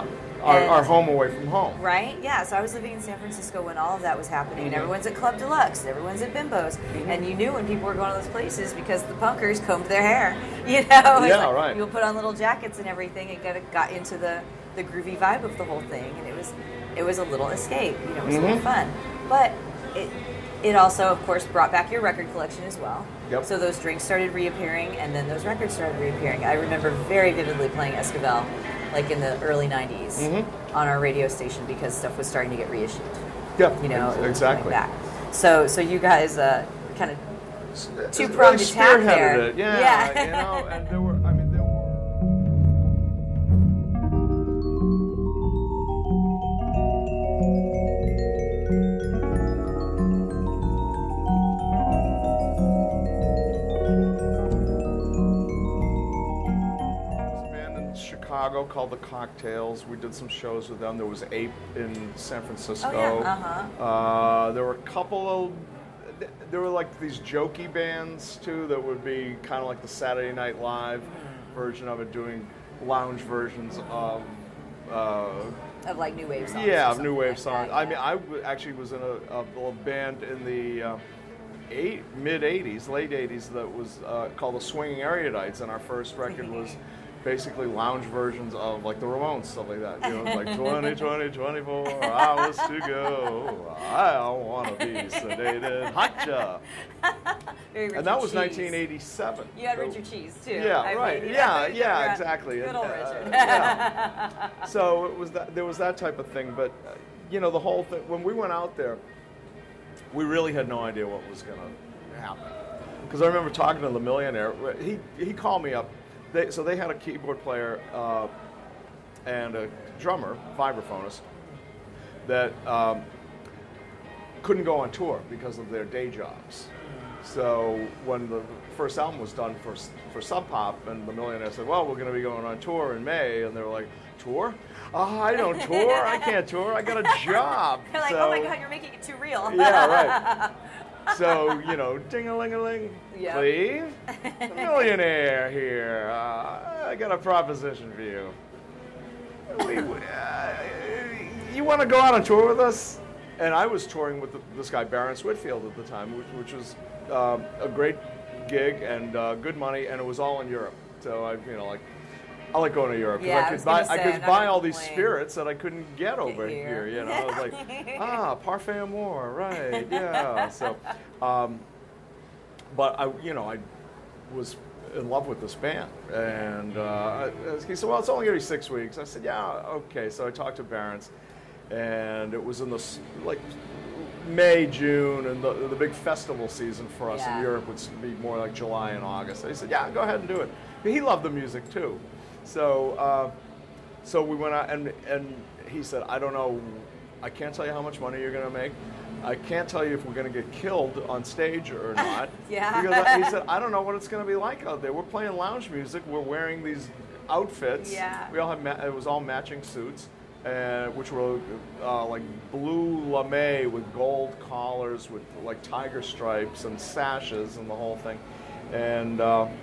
our home away from home. Right? Yeah. So I was living in San Francisco when all of that was happening, and everyone's at Club Deluxe, and everyone's at Bimbo's, and you knew when people were going to those places because the punkers combed their hair. You know? Yeah, right. You'll put on little jackets and everything, and got into the groovy vibe of the whole thing, and it was a little escape. You know, it was a little fun, but it also, of course, brought back your record collection as well. Yep. So those drinks started reappearing, and then those records started reappearing. I remember very vividly playing Esquivel, like in the early 90s, on our radio station because stuff was starting to get reissued. Yeah, you know, exactly. Back. So you guys kind of two-pronged attack there. It. Yeah, you know, and there were. Chicago called the Cocktails. We did some shows with them. There was Ape in San Francisco. Oh, yeah. There were a couple of, there were like these jokey bands too that would be kind of like the Saturday Night Live version of it, doing lounge versions of like new wave songs. Yeah, of new wave songs. Yeah. I mean, I actually was in a band in the mid '80s, late '80s that was called the Swinging Erudites, and our first record was basically lounge versions of like the Ramones, stuff like that. You know, like 20, 24 hours to go. I don't want to be sedated. Hotcha. And that was 1987. You had Richard Cheese too. Yeah, right. Yeah, exactly. Good old Richard. Yeah. So it was that. There was that type of thing, but you know, the whole thing. When we went out there, we really had no idea what was going to happen. Because I remember talking to the Millionaire. He called me up. So they had a keyboard player and a drummer, vibraphonist, that couldn't go on tour because of their day jobs. So when the first album was done for Sub Pop, and the Millionaire said, well, we're going to be going on tour in May, and they were like, tour? Oh, I don't tour. I can't tour. I got a job. They're like, oh my God, you're making it too real. Yeah, right. So, you know, ding-a-ling-a-ling, yep. Cleve, Millionaire here. I got a proposition for you. You want to go out on tour with us? And I was touring with this guy, Barron Whitfield, at the time, which was a great gig and good money, and it was all in Europe. So I like going to Europe because I could buy all these spirits that I couldn't get over here. You know, I was like, Parfait Amour, right? Yeah. So, but I was in love with this band, and he said, "Well, it's only going to be 6 weeks." I said, "Yeah, okay." So I talked to Barron's, and it was in the May, June, and the big festival season for us in Europe would be more like July and August. So he said, "Yeah, go ahead and do it." But he loved the music too. So we went out, and he said, I don't know, I can't tell you how much money you're going to make. I can't tell you if we're going to get killed on stage or not. Yeah. Because he said, I don't know what it's going to be like out there. We're playing lounge music. We're wearing these outfits. Yeah. We all had it was all matching suits, which were like blue lame with gold collars with like tiger stripes and sashes and the whole thing. And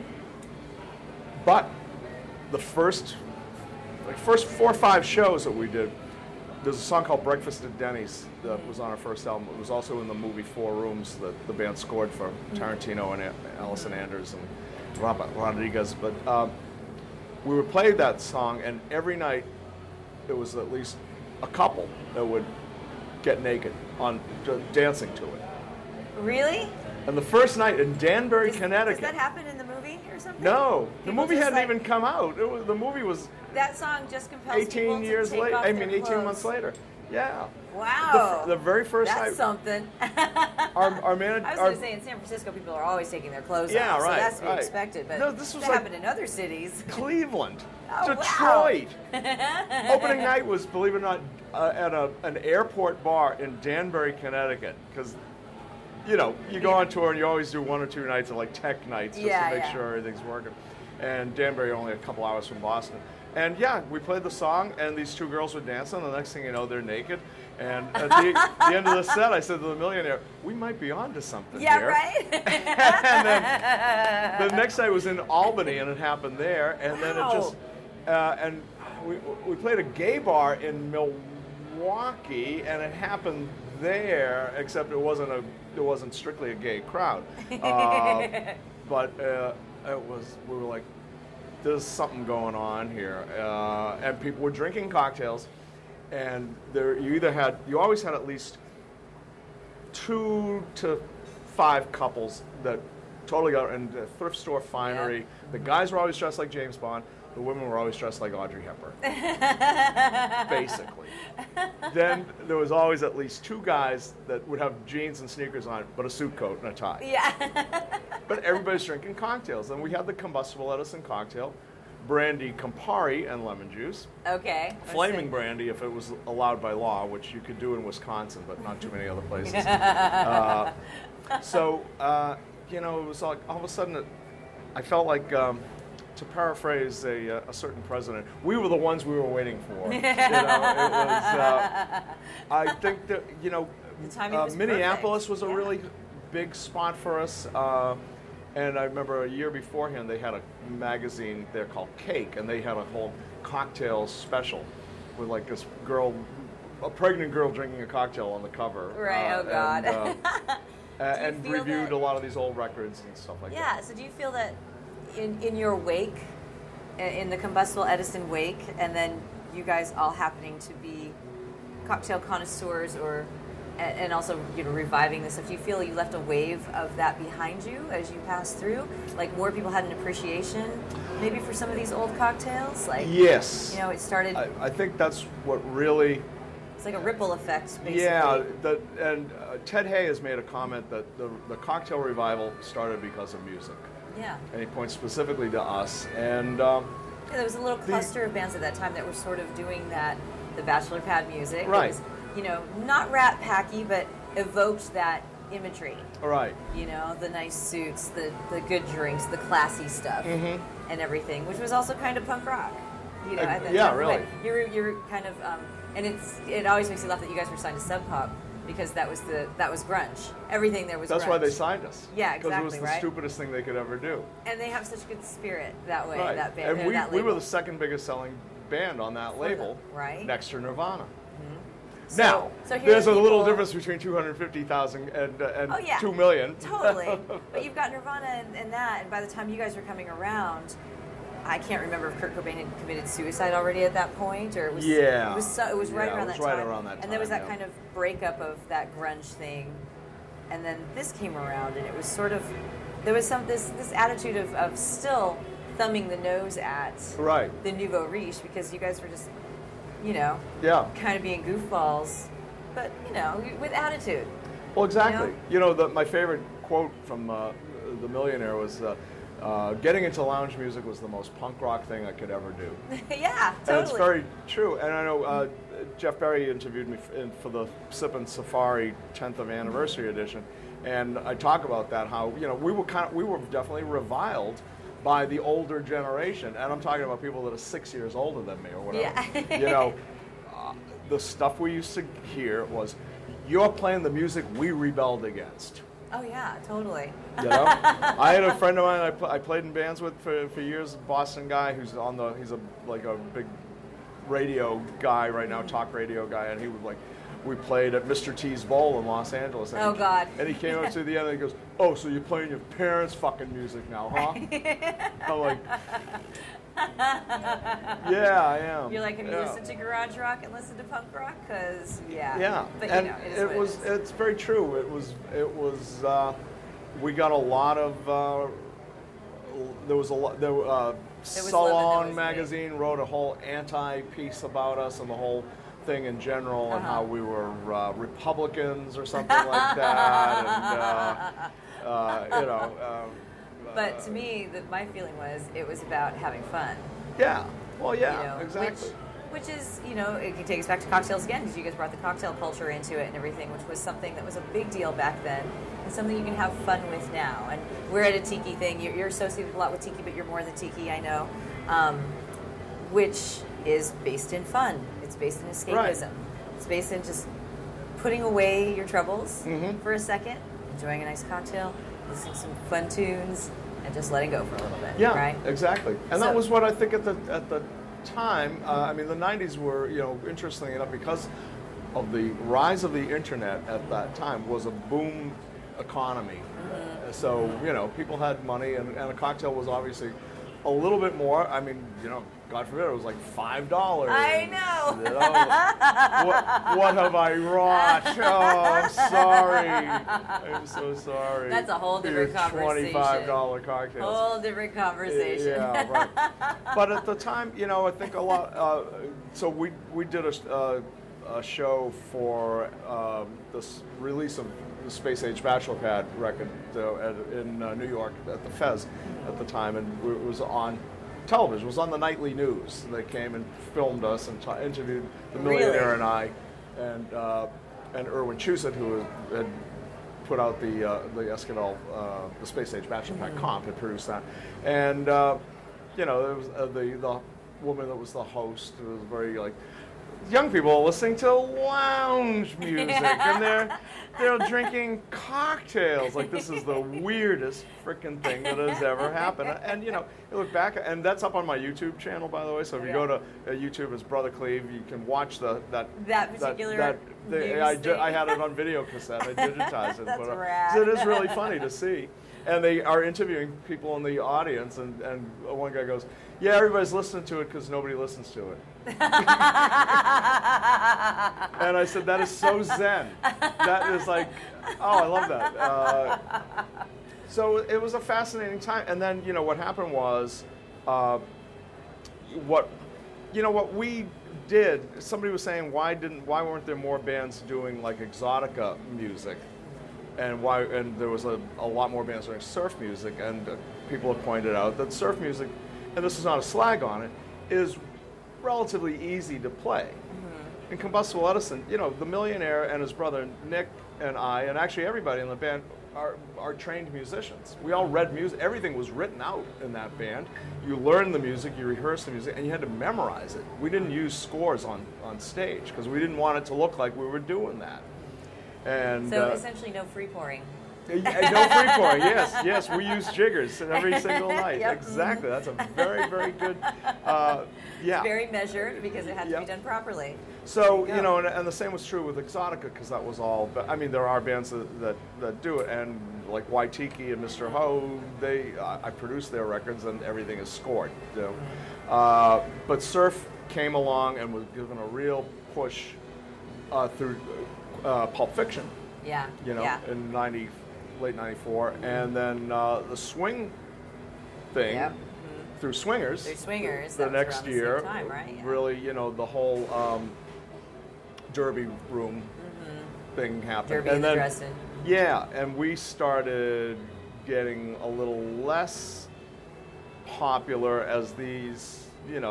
but the first 4 or 5 shows that we did, there's a song called Breakfast at Denny's that was on our first album. It was also in the movie 4 Rooms that the band scored for Tarantino and Allison Anders and Robert Rodriguez. But we would play that song, and every night it was at least a couple that would get naked dancing to it. Really? And the first night in Danbury, Connecticut. Does that happen in the movie or something? No, the movie hadn't even come out. The movie was. That song just compels 18 years later. I mean, 18 months later. Yeah. Wow. The very first night. That's something. Our manager. I was going to say, in San Francisco, people are always taking their clothes off, so that's to be expected. But no, this was that happened in other cities. Cleveland, oh, Detroit. Wow. Opening night was, believe it or not, at an airport bar in Danbury, Connecticut, because. You know, you go on tour and you always do 1 or 2 nights of like tech nights just to make sure everything's working. And Danbury only a couple hours from Boston. And we played the song, and these 2 girls were dancing. The next thing you know, they're naked. And at the end of the set, I said to the Millionaire, "We might be onto something here." Right. And then the next night was in Albany, and it happened there. And then it just we played a gay bar in Milwaukee, and it happened there, except it wasn't strictly a gay crowd. But we were like, there's something going on here, and people were drinking cocktails, and you always had at least 2 to 5 couples that totally got in the thrift store finery. Yep. The guys were always dressed like James Bond. The women were always dressed like Audrey Hepburn, basically. Then there was always at least 2 guys that would have jeans and sneakers on, but a suit coat and a tie. Yeah. But everybody's drinking cocktails. And we had the combustible Edison cocktail, brandy Campari and lemon juice. Okay. Flaming brandy if it was allowed by law, which you could do in Wisconsin, but not too many other places. It was like all of a sudden I felt like, to paraphrase a certain president, we were the ones we were waiting for. It was. I think that Minneapolis was a really big spot for us. And I remember a year beforehand they had a magazine there called Cake, and they had a whole cocktail special with like this girl, a pregnant girl drinking a cocktail on the cover. Right. Oh God. And reviewed a lot of these old records and stuff like that. Yeah. So do you feel that in your wake, in the combustible Edison wake, and then you guys all happening to be cocktail connoisseurs, and also reviving this stuff, do you feel you left a wave of that behind you as you passed through? Like more people had an appreciation maybe for some of these old cocktails? Like, yes. It started... I think that's what really... It's like a ripple effect, basically. Yeah, Ted Hay has made a comment that the cocktail revival started because of music. Yeah. And he points specifically to us. And there was a little cluster of bands at that time that were sort of doing that, the bachelor pad music. Right. It was, not Rat Packy, but evoked that imagery. Right. The nice suits, the good drinks, the classy stuff, and everything, which was also kind of punk rock. At that time. Really. But you're kind of, and it always makes me laugh that you guys were signed to Sub Pop, because that was grunge. Everything there was That's grunge. Why they signed us. Yeah, exactly, because it was the stupidest thing they could ever do. And they have such good spirit that way, right. that band. And we were the second biggest selling band on that label, right? Next to Nirvana. Mm-hmm. Now, there's a little difference between 250,000 and 2 million. Totally. But you've got Nirvana and that, and by the time you guys were coming around, I can't remember if Kurt Cobain had committed suicide already at that point, or it was right around that time. And there was that kind of breakup of that grunge thing, and then this came around, and it was sort of there was this attitude of still thumbing the nose at the nouveau riche, because you guys were just kind of being goofballs, but with attitude. Well, exactly. My favorite quote from The Millionaire was. Getting into lounge music was the most punk rock thing I could ever do. Yeah, totally. And it's very true. And I know Jeff Berry interviewed me for the Sippin' Safari 10th anniversary edition, and I talk about that, how we were definitely reviled by the older generation, and I'm talking about people that are 6 years older than me or whatever. Yeah. The stuff we used to hear was, "You're playing the music we rebelled against." Oh yeah, totally. I had a friend of mine I played in bands with for years, a Boston guy who's he's a big radio guy right now, talk radio guy, and he would we played at Mr. T's Bowl in Los Angeles. And God. And he came up to the end and he goes, "Oh, so you're playing your parents' fucking music now, huh?" I'm like, yeah, I am. You're like, have you listened to garage rock and listened to punk rock? Because yeah. But and it's very true. It was we got a lot of Salon magazine wrote a whole anti-piece about us and the whole thing in general, and how we were Republicans or something like that, and but to me, my feeling was it was about having fun. Yeah. Well, yeah, exactly. Which is, it can take us back to cocktails again, because you guys brought the cocktail culture into it and everything, which was something that was a big deal back then, and something you can have fun with now. And we're at a tiki thing. You're associated a lot with tiki, but you're more than tiki, I know, which is based in fun. It's based in escapism. Right. It's based in just putting away your troubles for a second, enjoying a nice cocktail, listening to some fun tunes, and just letting go for a little bit. Yeah, right? Exactly. And that was what I think at the time, I mean, the 90s were, interestingly enough, because of the rise of the internet at that time, was a boom economy. So, people had money, and a cocktail was obviously a little bit more. I mean, God forbid, it was like $5. I know. What have I wrought? Oh, I'm sorry. I'm so sorry. That's a whole different conversation. $25 cocktails. Whole different conversation. Yeah, right. But at the time, I think a lot. So we did a show for the release of the Space Age Bachelor Pad record in New York at the Fez at the time, and it was on television. It was on the nightly news. They came and filmed us and interviewed the Millionaire and I, and Erwin Chusett, who had put out the Escadal, the Space Age Bachelor Pad comp, had produced that, and there was the woman that was the host. It was very young people are listening to lounge music and they're drinking cocktails. Like, this is the weirdest freaking thing that has ever happened. And you look back, and that's up on my YouTube channel, by the way. So if you go to YouTube, it's Brother Cleve. You can watch that particular. I had it on video cassette. I digitized it. That's rad. So it is really funny to see. And they are interviewing people in the audience, and one guy goes, "Yeah, everybody's listening to it because nobody listens to it." And I said, "That is so zen. That is like, oh, I love that." So it was a fascinating time. And then what happened was, what we did. Somebody was saying, why weren't there more bands doing like exotica music? And there was a lot more bands doing surf music, and people have pointed out that surf music, and this is not a slag on it, is relatively easy to play. In Combustible Edison, the Millionaire and his brother Nick and I, and actually everybody in the band, are trained musicians. We all read music. Everything was written out in that band. You learned the music, you rehearsed the music, and you had to memorize it. We didn't use scores on stage because we didn't want it to look like we were doing that. And so essentially no free pouring. No free pouring, yes. We use jiggers every single night. Yep. Exactly. That's a very, very good, It's very measured because it had to be done properly. So, and the same was true with Exotica, because that was all, I mean, there are bands that do it, and like Waitiki and Mr. Ho, I produce their records and everything is scored. But surf came along and was given a real push through Pulp Fiction. In late '94, and then the swing thing through Swingers. The next year, the same time, right? Really, the whole Derby room thing happened, Derby and then Dresden. Yeah, and we started getting a little less popular as these,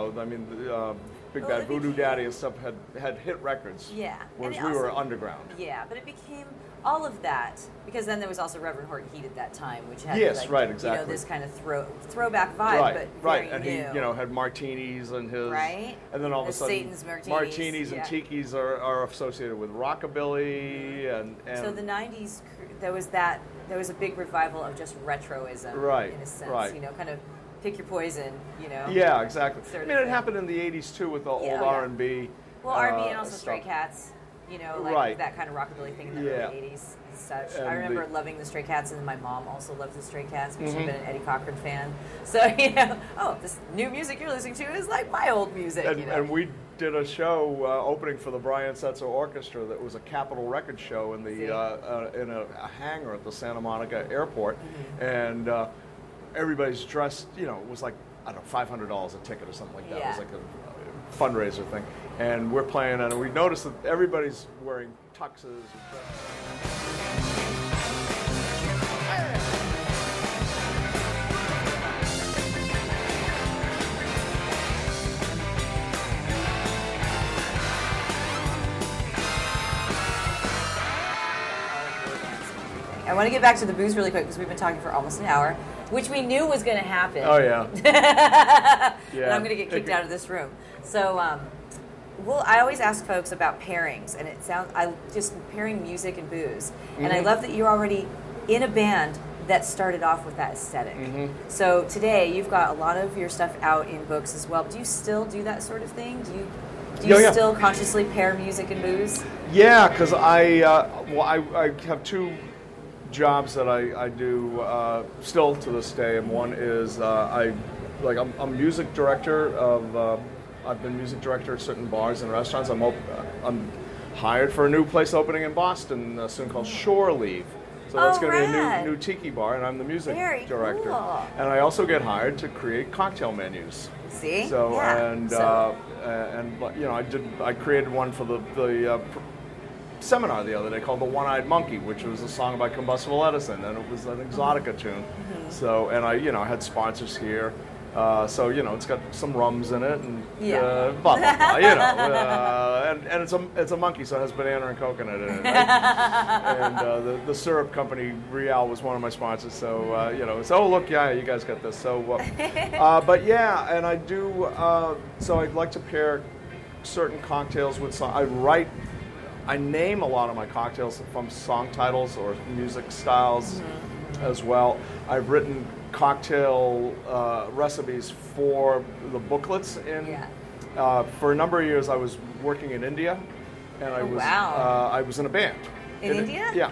Big Bad Voodoo Daddy and stuff had hit records. Yeah. Whereas we were underground. Yeah, but it became all of that, because then there was also Reverend Horton Heat at that time, which had this kind of throwback vibe, but and new. He had martinis and his and then all of a sudden Satan's martinis and tiki's are associated with rockabilly and so the 90s there was a big revival of just retroism in a sense, kind of pick your poison, Yeah, exactly. I mean, it happened in the 80s too with the old R&B. Well, R&B and also Stray Cats. That kind of rockabilly thing in the early 80s and such. And I remember loving the Stray Cats, and then my mom also loved the Stray Cats, because she'd been an Eddie Cochran fan. So, this new music you're listening to is like my old music, And we did a show opening for the Brian Setzer Orchestra that was a Capitol Records show in in a hangar at the Santa Monica airport. And everybody's dressed, it was like, I don't know, $500 a ticket or something like that. It was like a fundraiser thing, and we're playing, and we noticed that everybody's wearing tuxes. I want to get back to the booze really quick, because we've been talking for almost an hour, which we knew was going to happen. Oh, yeah. And I'm going to get kicked out of this room. So, I always ask folks about pairings, and pairing music and booze. And I love that you're already in a band that started off with that aesthetic. So today you've got a lot of your stuff out in books as well. Do you still do that sort of thing? Do you still consciously pair music and booze? Yeah, because I have two jobs that I do still to this day, and one is I'm music director of. I've been music director at certain bars and restaurants. I'm hired for a new place opening in Boston soon called Shore Leave. So that's going to be a new tiki bar, and I'm the music director. Cool. And I also get hired to create cocktail menus. See? So I created one for the seminar the other day called The One-Eyed Monkey, which was a song by Combustible Edison, and it was an Exotica tune. So, and I had sponsors here. So it's got some rums in it and blah blah blah, and it's a monkey, so it has banana and coconut in it. Right? And the syrup company Real was one of my sponsors, so look, you guys got this. So, but yeah, and I do. So I'd like to pair certain cocktails with song. I name a lot of my cocktails from song titles or music styles as well. I've written cocktail recipes for the booklets for a number of years. I was working in India, and I was in a band in India. Yeah.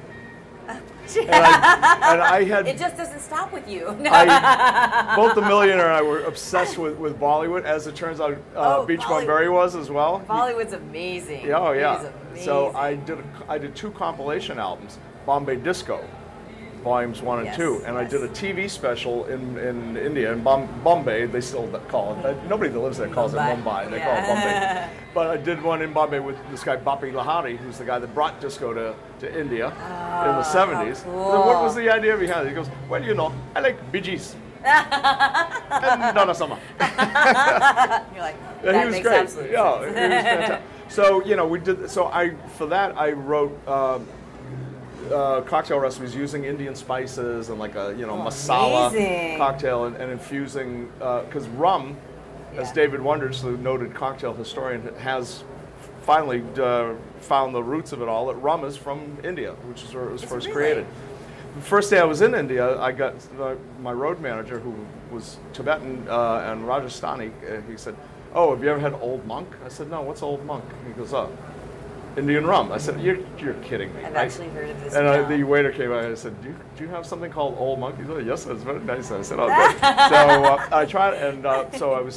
and I had. It just doesn't stop with you. Both the Millionaire and I were obsessed with Bollywood. As it turns out, Beach Bum Berry was as well. Bollywood's amazing. Oh yeah. So I did two compilation albums, Bombay Disco, Volumes 1 and 2, and I did a TV special in India, in Bombay, they still call it, nobody that lives there calls it Mumbai, they call it Bombay. But I did one in Bombay with this guy, Bapi Lahari, who's the guy that brought disco to India in the 70s. Cool. So what was the idea behind it? He goes, well, I like Bee Gees. And Donna Summer. You're like, that makes absolute sense. Yeah, it was fantastic. So, we did, for that I wrote cocktail recipes using Indian spices and like a masala cocktail and infusing because rum, as David Wonders, the noted cocktail historian, has finally found the roots of it all. That rum is from India, which is where it was first created. The first day I was in India, I got my road manager, who was Tibetan and Rajasthani. He said, "Oh, have you ever had Old Monk?" I said, "No, what's Old Monk?" He goes, "Oh, Indian rum." I said, "You're kidding me." I've actually heard of this. And the waiter came by and I said, "Do you have something called Old Monk?" He said, "Yes, it's very nice." I said, "Oh, good." So I tried, and so I was.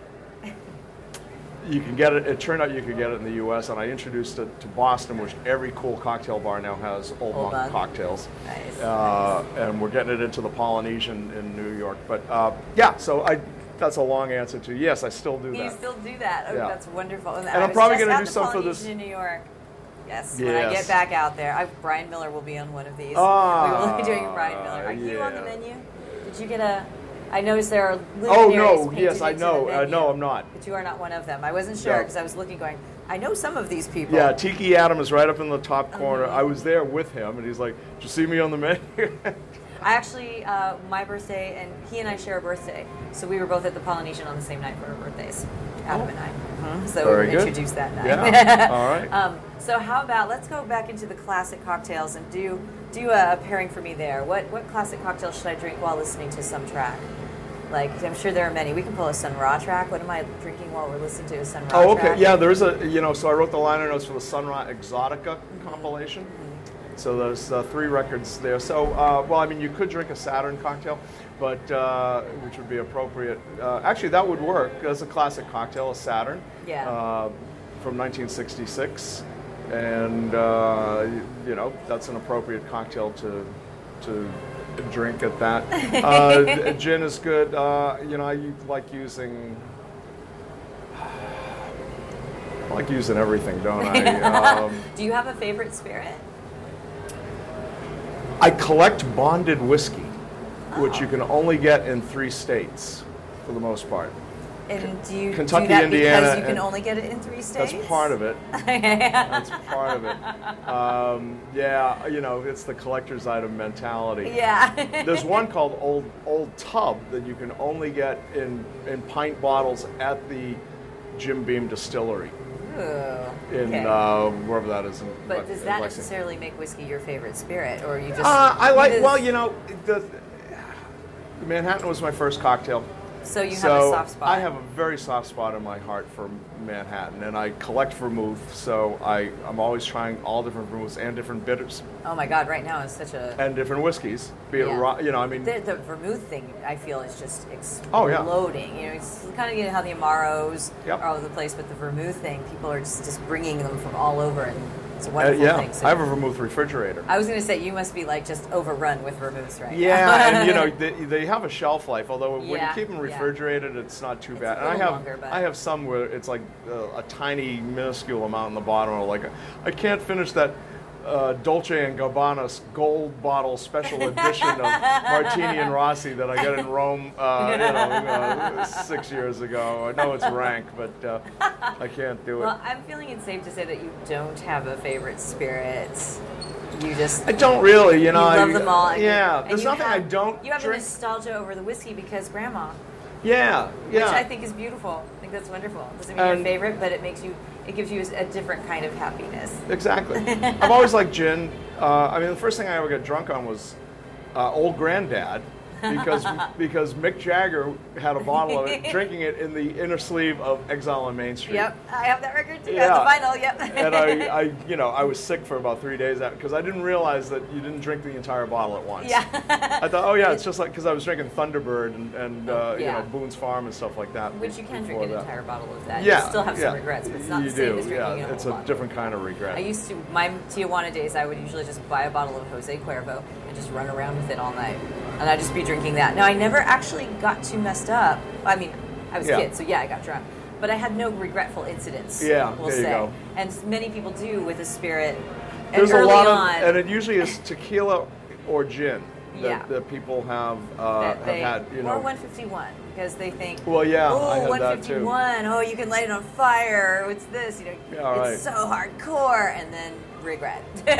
You can get it. It turned out you could get it in the U.S., and I introduced it to Boston, which every cool cocktail bar now has Old Monk cocktails. Nice. And we're getting it into the Polynesian in New York. But so that's a long answer to yes, I still do that. You still do that? Oh, that's wonderful. And I'm probably going to do some for this in New York. Yes, when I get back out there, Brian Miller will be on one of these. We will be doing Brian Miller. Are you on the menu? Did you get a? I noticed there are luminaries painted yes, I know. into the menu, No, I'm not. But you are not one of them. I wasn't sure because I was looking, going, I know some of these people. Yeah, Tiki Adam is right up in the top corner. I was there with him, and he's like, "Did you see me on the menu?" I actually, my birthday, and he and I share a birthday, so we were both at the Polynesian on the same night for our birthdays, Adam and I. So Very we good. introduced that night. Yeah. All right. So how about let's go back into the classic cocktails and do a pairing for me there. What classic cocktail should I drink while listening to some track? Like, I'm sure there are many. We can pull a Sun Ra track. What am I drinking while we're listening to a Sun Ra track? Oh, okay. Yeah, there's so I wrote the liner notes for the Sun Ra Exotica compilation. So there's 3 records there. So, you could drink a Saturn cocktail, but which would be appropriate. Actually, that would work as a classic cocktail, a Saturn. Yeah. From 1966. And, that's an appropriate cocktail to drink at that. Gin is good. I like using everything, don't I? Do you have a favorite spirit? I collect bonded whiskey, which you can only get in 3 states for the most part. And do you Kentucky, do that Indiana, because you can only get it in 3 states? That's part of it. That's part of it. It's the collector's item mentality. Yeah. There's one called Old Tub that you can only get in pint bottles at the Jim Beam Distillery. in wherever that is. But does that necessarily make whiskey your favorite spirit, or you just? The Manhattan was my first cocktail. So you have a soft spot. I have a very soft spot in my heart for Manhattan, and I collect vermouth, so I'm always trying all different vermouths and different bitters. Oh my God! Right now is such a and different whiskeys. Be it the vermouth thing I feel is just exploding. Oh, yeah. It's kind of how the Amaros yep. are all over the place, but the vermouth thing, people are just bringing them from all over, and it's a wonderful thing. So I have a vermouth refrigerator. I was going to say you must be like just overrun with vermouths right now. Yeah, and they have a shelf life. Although when you keep them refrigerated, it's not too bad. And I have some where it's like a tiny, minuscule amount in the bottom. I can't finish that Dolce & Gabbana gold bottle special edition of Martini and Rossi that I got in Rome 6 years ago. I know it's rank, but I can't do it. Well, I'm feeling it's safe to say that you don't have a favorite spirit. I don't really, you love them all. There's nothing I don't You have drink. a nostalgia over the whiskey because Grandma. Yeah. Which I think is beautiful. I think that's wonderful. It doesn't mean your favorite, but it gives you a different kind of happiness. Exactly. I've always liked gin. The first thing I ever got drunk on was Old Granddad, because Mick Jagger had a bottle of it, drinking it in the inner sleeve of Exile on Main Street. Yep, I have that record too. Yeah. I have the vinyl. Yep. And I was sick for about 3 days because I didn't realize that you didn't drink the entire bottle at once. Yeah. I thought, it's just like because I was drinking Thunderbird and Boone's Farm and stuff like that. Which you can drink an entire bottle of that. Yeah. You still have some regrets, but it's not the same as drinking a whole bottle. It's a different kind of regret. I used to, my Tijuana days, I would usually just buy a bottle of Jose Cuervo and just run around with it all night. And I'd just be drinking that. Now, I never actually got too messed up. I mean, I was a kid, so I got drunk. But I had no regretful incidents, we'll say. Go. And many people do with a spirit. There's a lot of, and it usually is tequila or gin that people have had, Or 151, because they think, I had 151, that too. You can light it on fire, it's this, it's so hardcore, and then regret.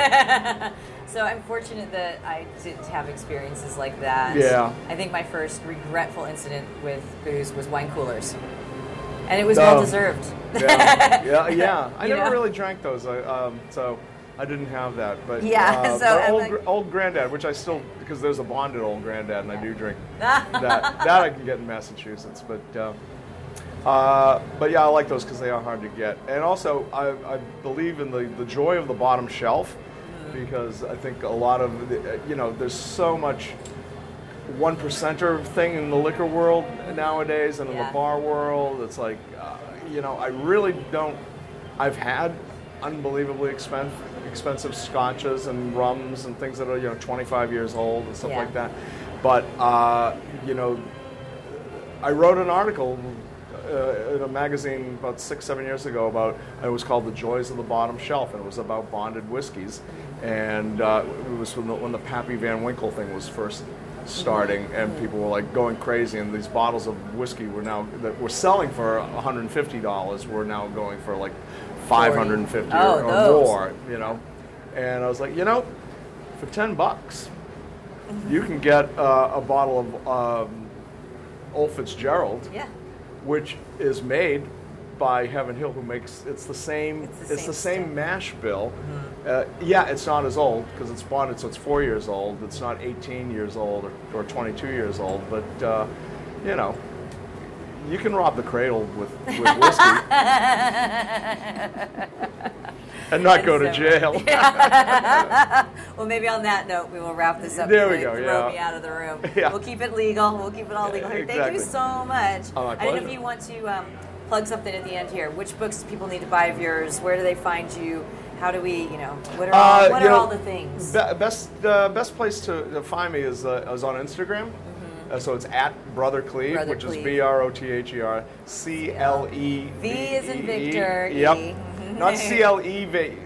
So I'm fortunate that I didn't have experiences like that. Yeah. I think my first regretful incident with booze was wine coolers. And it was well-deserved. Yeah. I never really drank those, so I didn't have that. But Old Granddad, which I still, because there's a bonded Old Granddad, and I do drink that. That I can get in Massachusetts. But I like those because they are hard to get. And also, I believe in the joy of the bottom shelf, because I think a lot of, there's so much one percenter thing in the liquor world nowadays and in the bar world. It's like, I really don't. I've had unbelievably expensive scotches and rums and things that are 25 years old and stuff like that. But I wrote an article in a magazine about 6-7 years ago it was called The Joys of the Bottom Shelf, and it was about bonded whiskeys. And it was when the Pappy Van Winkle thing was first starting, and people were like going crazy, and these bottles of whiskey that were selling for $150 were now going for like $550 or more, And I was like, for $10, you can get a bottle of Old Fitzgerald, which is made by Heaven Hill, who makes it's the same mash bill. It's not as old because it's bonded, so it's 4 years old. It's not 18 years old or 22 years old, but you can rob the cradle with whiskey and not go to jail. Well, maybe on that note, we will wrap this up. There we go. Throw me out of the room. We'll keep it legal. We'll keep it all legal. Exactly. Thank you so much. My I don't know if you want to plug something at the end here. Which books do people need to buy of yours? Where do they find you? How do we, what are all the things? Best place to find me is on Instagram. So it's at Brother Cleve, which is BROTHER CLEVE. V is in Victor. Yep. Not CLEAV.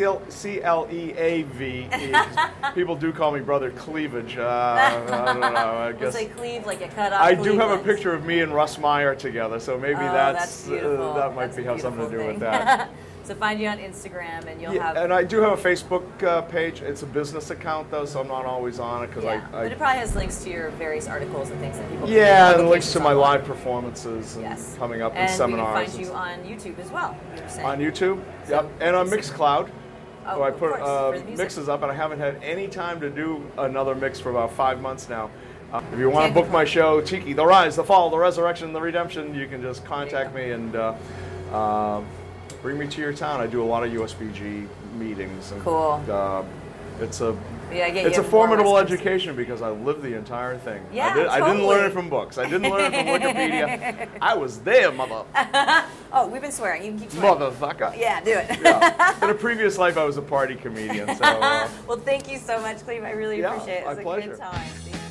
People do call me Brother Cleavage. I don't know. I guess. It's like cleave, like a cut off. I do have a picture of me and Russ Meyer together, so maybe that might have something to do with that. So find you on Instagram, and you'll have... And I do have a Facebook page. It's a business account, though, so I'm not always on it. Cause but it probably has links to your various articles and things that people can and links to my live performances and coming up in seminars. And we can find you on YouTube as well, you were saying. On YouTube, yep. And on Mixcloud. Oh, so I put mixes up, and I haven't had any time to do another mix for about 5 months now. If you want to book my show, Tiki, The Rise, The Fall, The Resurrection, The Redemption, you can just contact me and bring me to your town. I do a lot of USBG meetings. And, cool. It's a formidable education because I lived the entire thing. Yeah, I didn't learn it from books. I didn't learn it from Wikipedia. I was there, mother. Oh, we've been swearing. You can keep swearing. Motherfucker. Yeah, do it. In a previous life, I was a party comedian. So, well, thank you so much, Cleve. I really appreciate it. It was my pleasure. Good time.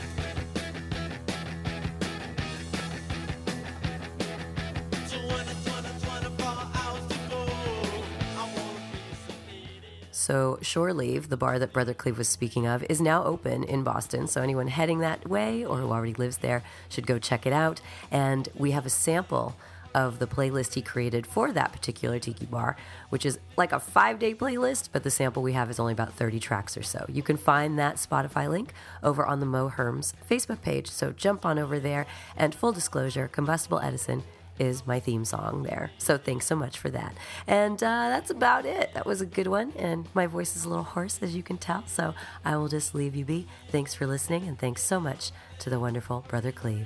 So Shore Leave, the bar that Brother Cleve was speaking of, is now open in Boston. So anyone heading that way or who already lives there should go check it out. And we have a sample of the playlist he created for that particular tiki bar, which is like a 5-day playlist, but the sample we have is only about 30 tracks or so. You can find that Spotify link over on the Mo Herms Facebook page. So jump on over there. And full disclosure, Combustible Edison is my theme song there. So thanks so much for that. And that's about it. That was a good one. And my voice is a little hoarse, as you can tell. So I will just leave you be. Thanks for listening. And thanks so much to the wonderful Brother Cleve.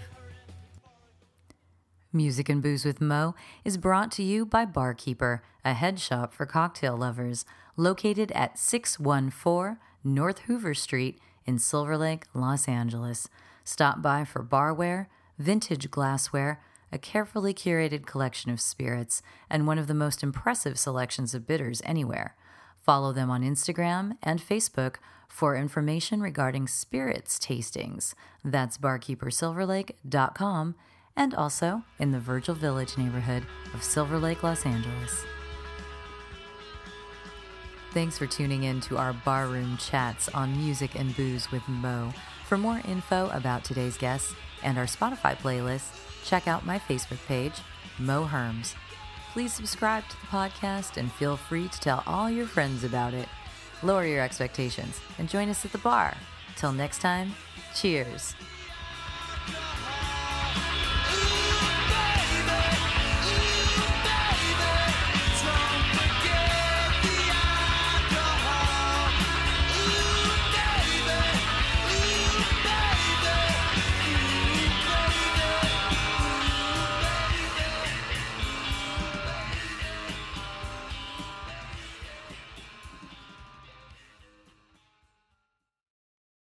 Music and Booze with Mo is brought to you by Barkeeper, a head shop for cocktail lovers, located at 614 North Hoover Street in Silver Lake, Los Angeles. Stop by for barware, vintage glassware, a carefully curated collection of spirits, and one of the most impressive selections of bitters anywhere. Follow them on Instagram and Facebook for information regarding spirits tastings. That's barkeepersilverlake.com, and also in the Virgil Village neighborhood of Silver Lake, Los Angeles. Thanks for tuning in to our barroom chats on Music and Booze with Mo. For more info about today's guests and our Spotify playlist, check out my Facebook page, Mo Herms. Please subscribe to the podcast and feel free to tell all your friends about it. Lower your expectations and join us at the bar. Till next time, cheers.